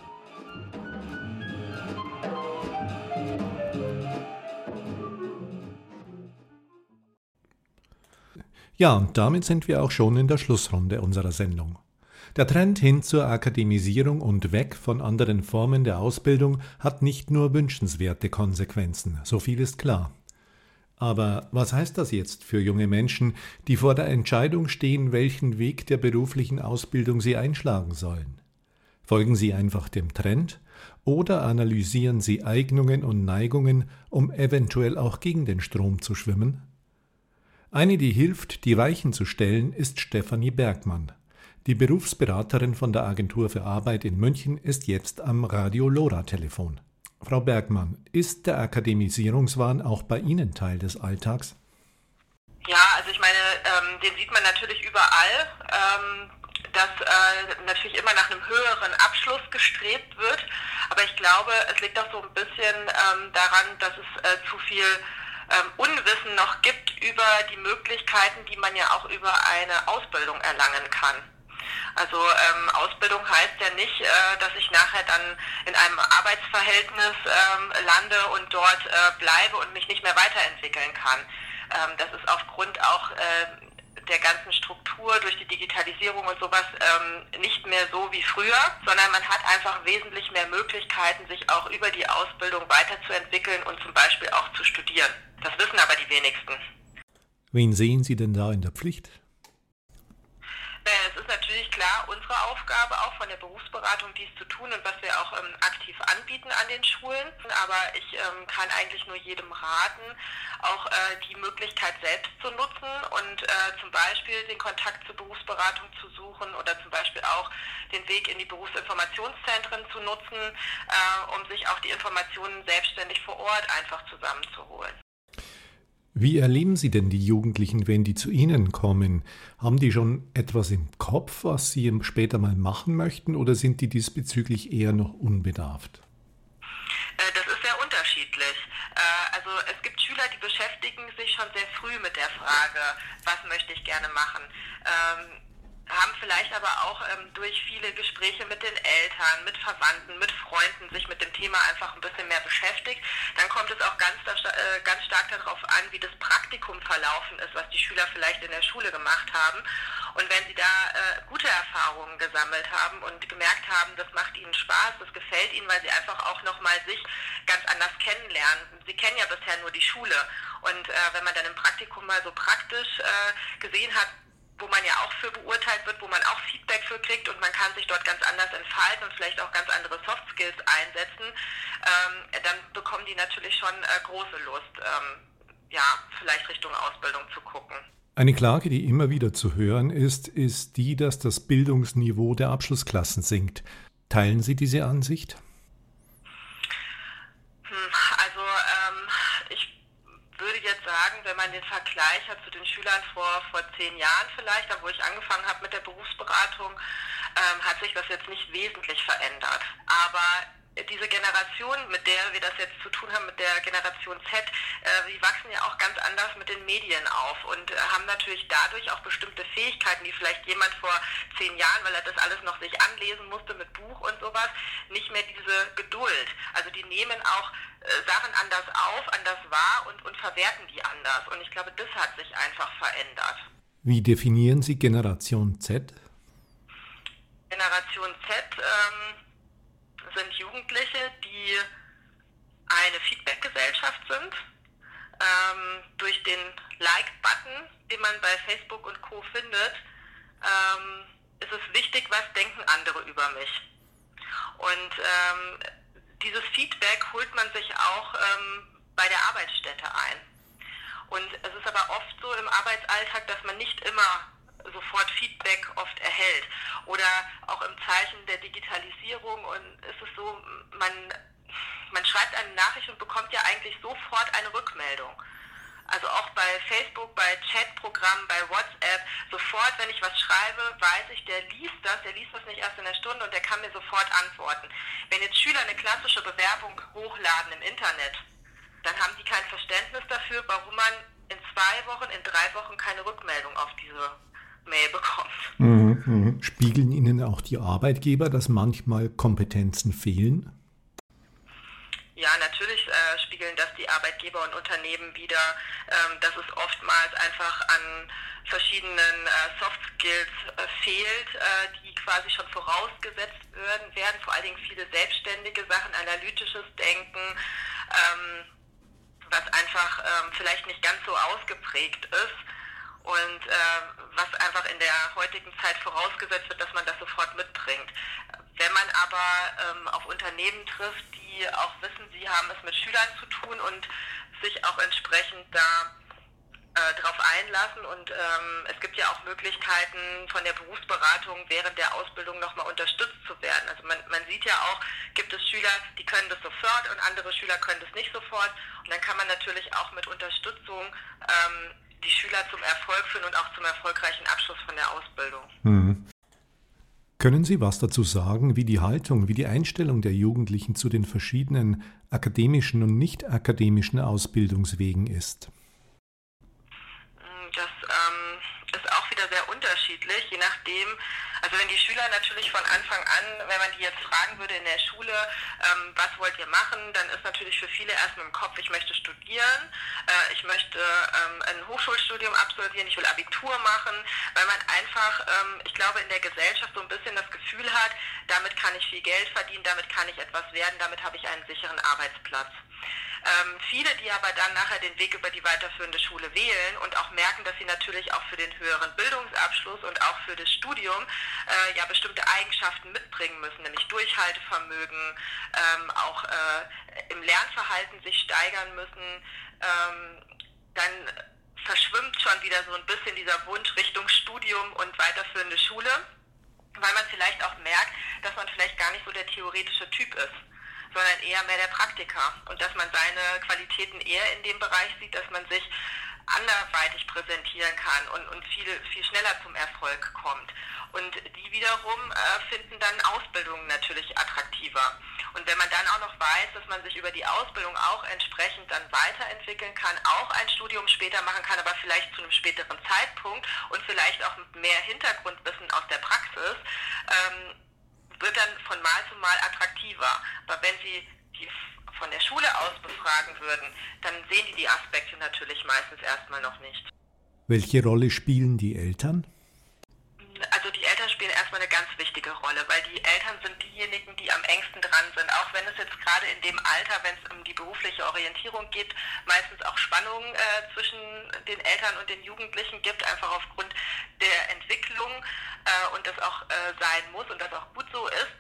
Ja, und damit sind wir auch schon in der Schlussrunde unserer Sendung. Der Trend hin zur Akademisierung und weg von anderen Formen der Ausbildung hat nicht nur wünschenswerte Konsequenzen, so viel ist klar. Aber was heißt das jetzt für junge Menschen, die vor der Entscheidung stehen, welchen Weg der beruflichen Ausbildung sie einschlagen sollen? Folgen sie einfach dem Trend oder analysieren sie Eignungen und Neigungen, um eventuell auch gegen den Strom zu schwimmen? Eine, die hilft, die Weichen zu stellen, ist Stefanie Bergmann. Die Berufsberaterin von der Agentur für Arbeit in München ist jetzt am Radio Lora-Telefon. Frau Bergmann, ist der Akademisierungswahn auch bei Ihnen Teil des Alltags? Ja, also ich meine, ähm, den sieht man natürlich überall, ähm, dass äh, natürlich immer nach einem höheren Abschluss gestrebt wird. Aber ich glaube, es liegt auch so ein bisschen ähm, daran, dass es äh, zu viel ähm, Unwissen noch gibt über die Möglichkeiten, die man ja auch über eine Ausbildung erlangen kann. Also ähm, Ausbildung heißt ja nicht, äh, dass ich nachher dann in einem Arbeitsverhältnis ähm, lande und dort äh, bleibe und mich nicht mehr weiterentwickeln kann. Ähm, das ist aufgrund auch äh, der ganzen Struktur durch die Digitalisierung und sowas ähm, nicht mehr so wie früher, sondern man hat einfach wesentlich mehr Möglichkeiten, sich auch über die Ausbildung weiterzuentwickeln und zum Beispiel auch zu studieren. Das wissen aber die wenigsten. Wen sehen Sie denn da in der Pflicht? Es ist natürlich klar unsere Aufgabe auch von der Berufsberatung, dies zu tun und was wir auch ähm, aktiv anbieten an den Schulen. Aber ich ähm, kann eigentlich nur jedem raten, auch äh, die Möglichkeit selbst zu nutzen und äh, zum Beispiel den Kontakt zur Berufsberatung zu suchen oder zum Beispiel auch den Weg in die Berufsinformationszentren zu nutzen, äh, um sich auch die Informationen selbstständig vor Ort einfach zusammenzuholen. Wie erleben Sie denn die Jugendlichen, wenn die zu Ihnen kommen? Haben die schon etwas im Kopf, was sie später mal machen möchten, oder sind die diesbezüglich eher noch unbedarft? Das ist sehr unterschiedlich. Also es gibt Schüler, die beschäftigen sich schon sehr früh mit der Frage, was möchte ich gerne machen. Haben vielleicht aber auch ähm, durch viele Gespräche mit den Eltern, mit Verwandten, mit Freunden sich mit dem Thema einfach ein bisschen mehr beschäftigt. Dann kommt es auch ganz, äh, ganz stark darauf an, wie das Praktikum verlaufen ist, was die Schüler vielleicht in der Schule gemacht haben. Und wenn sie da äh, gute Erfahrungen gesammelt haben und gemerkt haben, das macht ihnen Spaß, das gefällt ihnen, weil sie einfach auch nochmal sich ganz anders kennenlernen. Sie kennen ja bisher nur die Schule. Und äh, wenn man dann im Praktikum mal so praktisch äh, gesehen hat, wo man ja auch für beurteilt wird, wo man auch Feedback für kriegt und man kann sich dort ganz anders entfalten und vielleicht auch ganz andere Soft Skills einsetzen, ähm, dann bekommen die natürlich schon äh, große Lust, ähm, ja, vielleicht Richtung Ausbildung zu gucken. Eine Klage, die immer wieder zu hören ist, ist die, dass das Bildungsniveau der Abschlussklassen sinkt. Teilen Sie diese Ansicht? Hm, also ähm, ich würde jetzt sagen, wenn man den Vergleich hat zu den Schülern vor, vor zehn Jahren vielleicht, da wo ich angefangen habe mit der Berufsberatung, ähm, hat sich das jetzt nicht wesentlich verändert. Aber diese Generation, mit der wir das jetzt zu tun haben, mit der Generation Z, äh, die wachsen ja auch ganz anders mit den Medien auf und äh, haben natürlich dadurch auch bestimmte Fähigkeiten, die vielleicht jemand vor zehn Jahren, weil er das alles noch sich anlesen musste mit Buch und sowas, nicht mehr diese Geduld. Also die nehmen auch äh, Sachen anders auf, anders wahr und, und verwerten die anders. Und ich glaube, das hat sich einfach verändert. Wie definieren Sie Generation Z? Generation Z ähm, sind Jugendliche, die eine Feedback-Gesellschaft sind. Ähm, durch den Like-Button, den man bei Facebook und Co. findet, ähm, ist es wichtig, was denken andere über mich. Und ähm, dieses Feedback holt man sich auch ähm, bei der Arbeitsstätte ein. Und es ist aber oft so im Arbeitsalltag, dass man nicht immer sofort Feedback oft erhält. Oder auch im Zeichen der Digitalisierung und ist es so, man, man schreibt eine Nachricht und bekommt ja eigentlich sofort eine Rückmeldung. Also auch bei Facebook, bei Chatprogrammen, bei WhatsApp, sofort, wenn ich was schreibe, weiß ich, der liest das, der liest das nicht erst in der Stunde und der kann mir sofort antworten. Wenn jetzt Schüler eine klassische Bewerbung hochladen im Internet, dann haben die kein Verständnis dafür, warum man in zwei Wochen, in drei Wochen keine Rückmeldung auf diese Mail bekommt. Mhm, mhm. Spiegeln Ihnen auch die Arbeitgeber, dass manchmal Kompetenzen fehlen? Ja, natürlich äh, spiegeln das die Arbeitgeber und Unternehmen wider, ähm, dass es oftmals einfach an verschiedenen äh, Soft Skills äh, fehlt, äh, die quasi schon vorausgesetzt werden, werden, vor allen Dingen viele selbstständige Sachen, analytisches Denken, ähm, was einfach ähm, vielleicht nicht ganz so ausgeprägt ist. Und äh, was einfach in der heutigen Zeit vorausgesetzt wird, dass man das sofort mitbringt. Wenn man aber ähm, auf Unternehmen trifft, die auch wissen, sie haben es mit Schülern zu tun und sich auch entsprechend da äh, drauf einlassen und ähm, es gibt ja auch Möglichkeiten von der Berufsberatung während der Ausbildung nochmal unterstützt zu werden. Also man, man sieht ja auch, gibt es Schüler, die können das sofort und andere Schüler können das nicht sofort und dann kann man natürlich auch mit Unterstützung ähm, die Schüler zum Erfolg führen und auch zum erfolgreichen Abschluss von der Ausbildung. Mhm. Können Sie was dazu sagen, wie die Haltung, wie die Einstellung der Jugendlichen zu den verschiedenen akademischen und nicht akademischen Ausbildungswegen ist? Das ähm, ist auch wieder sehr unterschiedlich, je nachdem. Also wenn die Schüler natürlich von Anfang an, wenn man die jetzt fragen würde in der Schule, ähm, was wollt ihr machen, dann ist natürlich für viele erstmal im Kopf, ich möchte studieren, äh, ich möchte ähm, ein Hochschulstudium absolvieren, ich will Abitur machen, weil man einfach, ähm, ich glaube, in der Gesellschaft so ein bisschen das Gefühl hat, damit kann ich viel Geld verdienen, damit kann ich etwas werden, damit habe ich einen sicheren Arbeitsplatz. Ähm, viele, die aber dann nachher den Weg über die weiterführende Schule wählen und auch merken, dass sie natürlich auch für den höheren Bildungsabschluss und auch für das Studium äh, ja bestimmte Eigenschaften mitbringen müssen, nämlich Durchhaltevermögen, ähm, auch äh, im Lernverhalten sich steigern müssen, ähm, dann verschwimmt schon wieder so ein bisschen dieser Wunsch Richtung Studium und weiterführende Schule, weil man vielleicht auch merkt, dass man vielleicht gar nicht so der theoretische Typ ist, sondern eher mehr der Praktiker und dass man seine Qualitäten eher in dem Bereich sieht, dass man sich anderweitig präsentieren kann und, und viel, viel schneller zum Erfolg kommt. Und die wiederum äh, finden dann Ausbildungen natürlich attraktiver. Und wenn man dann auch noch weiß, dass man sich über die Ausbildung auch entsprechend dann weiterentwickeln kann, auch ein Studium später machen kann, aber vielleicht zu einem späteren Zeitpunkt und vielleicht auch mit mehr Hintergrundwissen aus der Praxis, ähm, wird dann von Mal zu Mal attraktiver. Aber wenn Sie die von der Schule aus befragen würden, dann sehen die die Aspekte natürlich meistens erstmal noch nicht. Welche Rolle spielen die Eltern? Also die Eltern spielen erstmal eine ganz wichtige Rolle, weil die Eltern sind diejenigen, die am engsten dran sind. Auch wenn es jetzt gerade in dem Alter, wenn es um die berufliche Orientierung geht, meistens auch Spannungen äh, zwischen den Eltern und den Jugendlichen gibt, einfach aufgrund der Entwicklung äh, und das auch äh, sein muss und das auch gut so ist,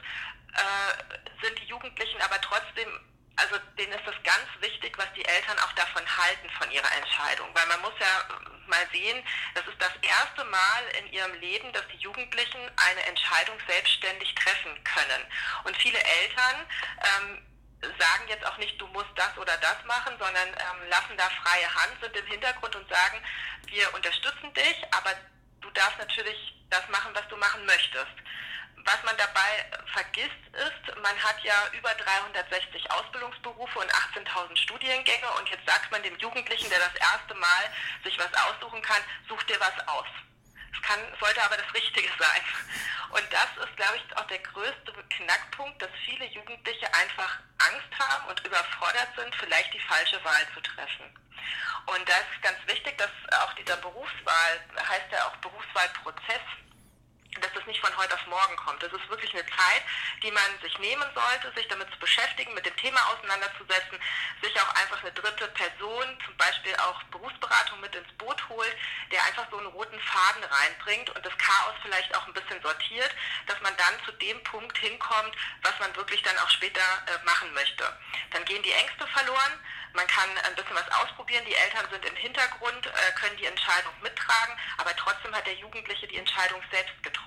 äh, sind die Jugendlichen aber trotzdem, also denen ist das ganz wichtig, was die Eltern auch davon halten, von ihrer Entscheidung. Weil man muss ja mal sehen, das ist das erste Mal in ihrem Leben, dass die Jugendlichen eine Entscheidung selbstständig treffen können. Und viele Eltern ähm, sagen jetzt auch nicht, du musst das oder das machen, sondern ähm, lassen da freie Hand, sind im Hintergrund und sagen, wir unterstützen dich, aber du darfst natürlich das machen, was du machen möchtest. Was man dabei vergisst ist, man hat ja über dreihundertsechzig Ausbildungsberufe und achtzehntausend Studiengänge und jetzt sagt man dem Jugendlichen, der das erste Mal sich was aussuchen kann, such dir was aus. Es kann, sollte aber das Richtige sein. Und das ist, glaube ich, auch der größte Knackpunkt, dass viele Jugendliche einfach Angst haben und überfordert sind, vielleicht die falsche Wahl zu treffen. Und da ist ganz wichtig, dass auch dieser Berufswahl, heißt ja auch Berufswahlprozess, dass das nicht von heute auf morgen kommt. Das ist wirklich eine Zeit, die man sich nehmen sollte, sich damit zu beschäftigen, mit dem Thema auseinanderzusetzen, sich auch einfach eine dritte Person, zum Beispiel auch Berufsberatung mit ins Boot holt, der einfach so einen roten Faden reinbringt und das Chaos vielleicht auch ein bisschen sortiert, dass man dann zu dem Punkt hinkommt, was man wirklich dann auch später äh, machen möchte. Dann gehen die Ängste verloren, man kann ein bisschen was ausprobieren, die Eltern sind im Hintergrund, äh, können die Entscheidung mittragen, aber trotzdem hat der Jugendliche die Entscheidung selbst getroffen.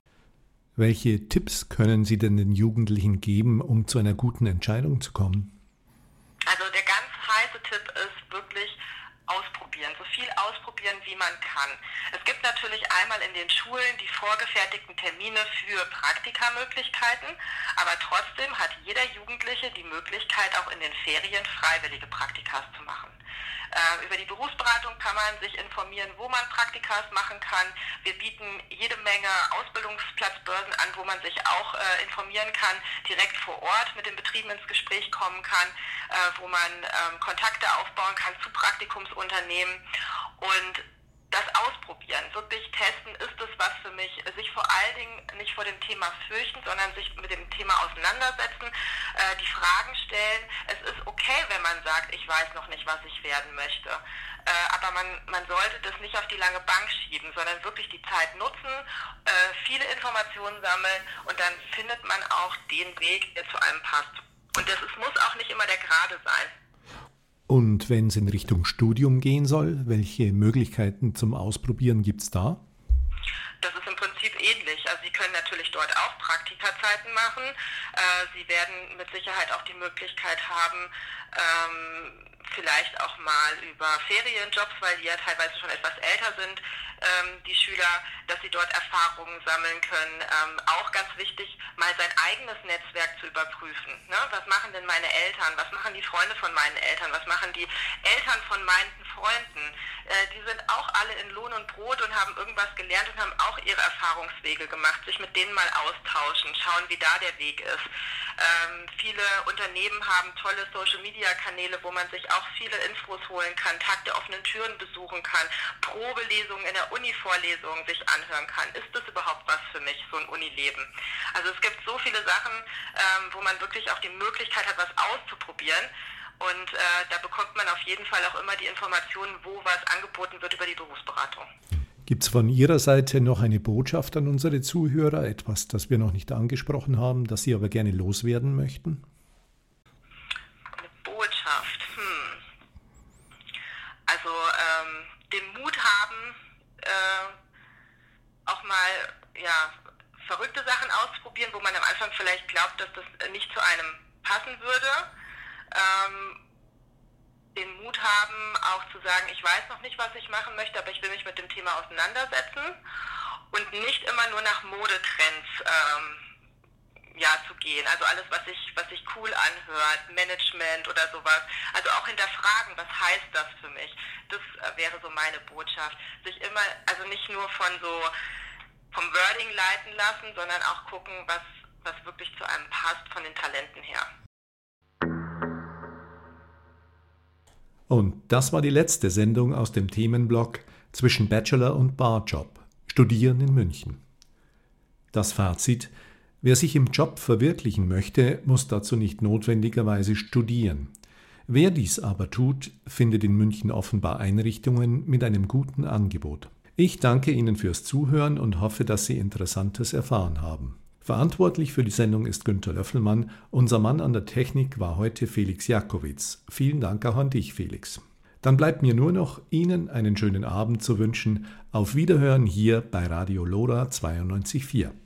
Welche Tipps können Sie denn den Jugendlichen geben, um zu einer guten Entscheidung zu kommen? Also der ganz heiße Tipp ist wirklich ausprobieren, so viel ausprobieren, wie man kann. Es gibt natürlich einmal in den Schulen die vorgefertigten Termine für Praktikamöglichkeiten, aber trotzdem hat jeder Jugendliche die Möglichkeit, auch in den Ferien freiwillige Praktikas zu machen. Äh, über die Berufsberatung kann man sich informieren, wo man Praktikas machen kann. Wir bieten jede Menge Ausbildungsplatzbörsen an, wo man sich auch äh, informieren kann, direkt vor Ort mit den Betrieben ins Gespräch kommen kann, äh, wo man ähm, Kontakte aufbauen kann zu Praktikumsunternehmen und das ausprobieren, wirklich testen, ist es was für mich, sich vor allen Dingen nicht vor dem Thema fürchten, sondern sich mit dem Thema auseinandersetzen, äh, die Fragen stellen. Es ist okay, wenn man sagt, ich weiß noch nicht, was ich werden möchte, äh, aber man, man sollte das nicht auf die lange Bank schieben, sondern wirklich die Zeit nutzen, äh, viele Informationen sammeln und dann findet man auch den Weg, der zu einem passt. Und das ist, muss auch nicht immer der gerade sein. Und wenn es in Richtung Studium gehen soll, welche Möglichkeiten zum Ausprobieren gibt es da? Das ist im Prinzip ähnlich. Also Sie können natürlich dort auch Praktikazeiten machen. Äh, Sie werden mit Sicherheit auch die Möglichkeit haben, ähm, vielleicht auch mal über Ferienjobs, weil die ja teilweise schon etwas älter sind, ähm, die Schüler, dass sie dort Erfahrungen sammeln können. Ähm, auch ganz wichtig, mal sein eigenes Netzwerk zu überprüfen. Ne? Was machen denn meine Eltern? Was machen die Freunde von meinen Eltern? Was machen die Eltern von meinen Freunden? Äh, die sind auch alle in Lohn und Brot und haben irgendwas gelernt und haben auch ihre Erfahrungswege gemacht. Sich mit denen mal austauschen, schauen, wie da der Weg ist. Ähm, viele Unternehmen haben tolle Social-Media-Kanäle, wo man sich auch viele Infos holen kann, Tag der offenen Türen besuchen kann, Probelesungen in der Uni-Vorlesung sich anhören kann. Ist das überhaupt was für mich, so ein Unileben? Also es gibt so viele Sachen, ähm, wo man wirklich auch die Möglichkeit hat, was auszuprobieren. Und äh, da bekommt man auf jeden Fall auch immer die Informationen, wo was angeboten wird über die Berufsberatung. Gibt es von Ihrer Seite noch eine Botschaft an unsere Zuhörer, etwas, das wir noch nicht angesprochen haben, das Sie aber gerne loswerden möchten? Eine Botschaft, hm. Also ähm, den Mut haben, äh, auch mal ja, verrückte Sachen auszuprobieren, wo man am Anfang vielleicht glaubt, dass das nicht zu einem passen würde. Ähm, den Mut haben, auch zu sagen, ich weiß noch nicht, was ich machen möchte, aber ich will mich mit dem Thema auseinandersetzen und nicht immer nur nach Modetrends ähm, ja, zu gehen. Also alles, was sich was sich cool anhört, Management oder sowas. Also auch hinterfragen, was heißt das für mich? Das äh, wäre so meine Botschaft. Sich immer, also nicht nur von so vom Wording leiten lassen, sondern auch gucken, was, was wirklich zu einem passt von den Talenten her. Und das war die letzte Sendung aus dem Themenblock Zwischen Bachelor und Barjob, Studieren in München. Das Fazit: Wer sich im Job verwirklichen möchte, muss dazu nicht notwendigerweise studieren. Wer dies aber tut, findet in München offenbar Einrichtungen mit einem guten Angebot. Ich danke Ihnen fürs Zuhören und hoffe, dass Sie Interessantes erfahren haben. Verantwortlich für die Sendung ist Günter Löffelmann. Unser Mann an der Technik war heute Felix Jakowitz. Vielen Dank auch an dich, Felix. Dann bleibt mir nur noch, Ihnen einen schönen Abend zu wünschen. Auf Wiederhören hier bei Radio Lora zweiundneunzig Komma vier.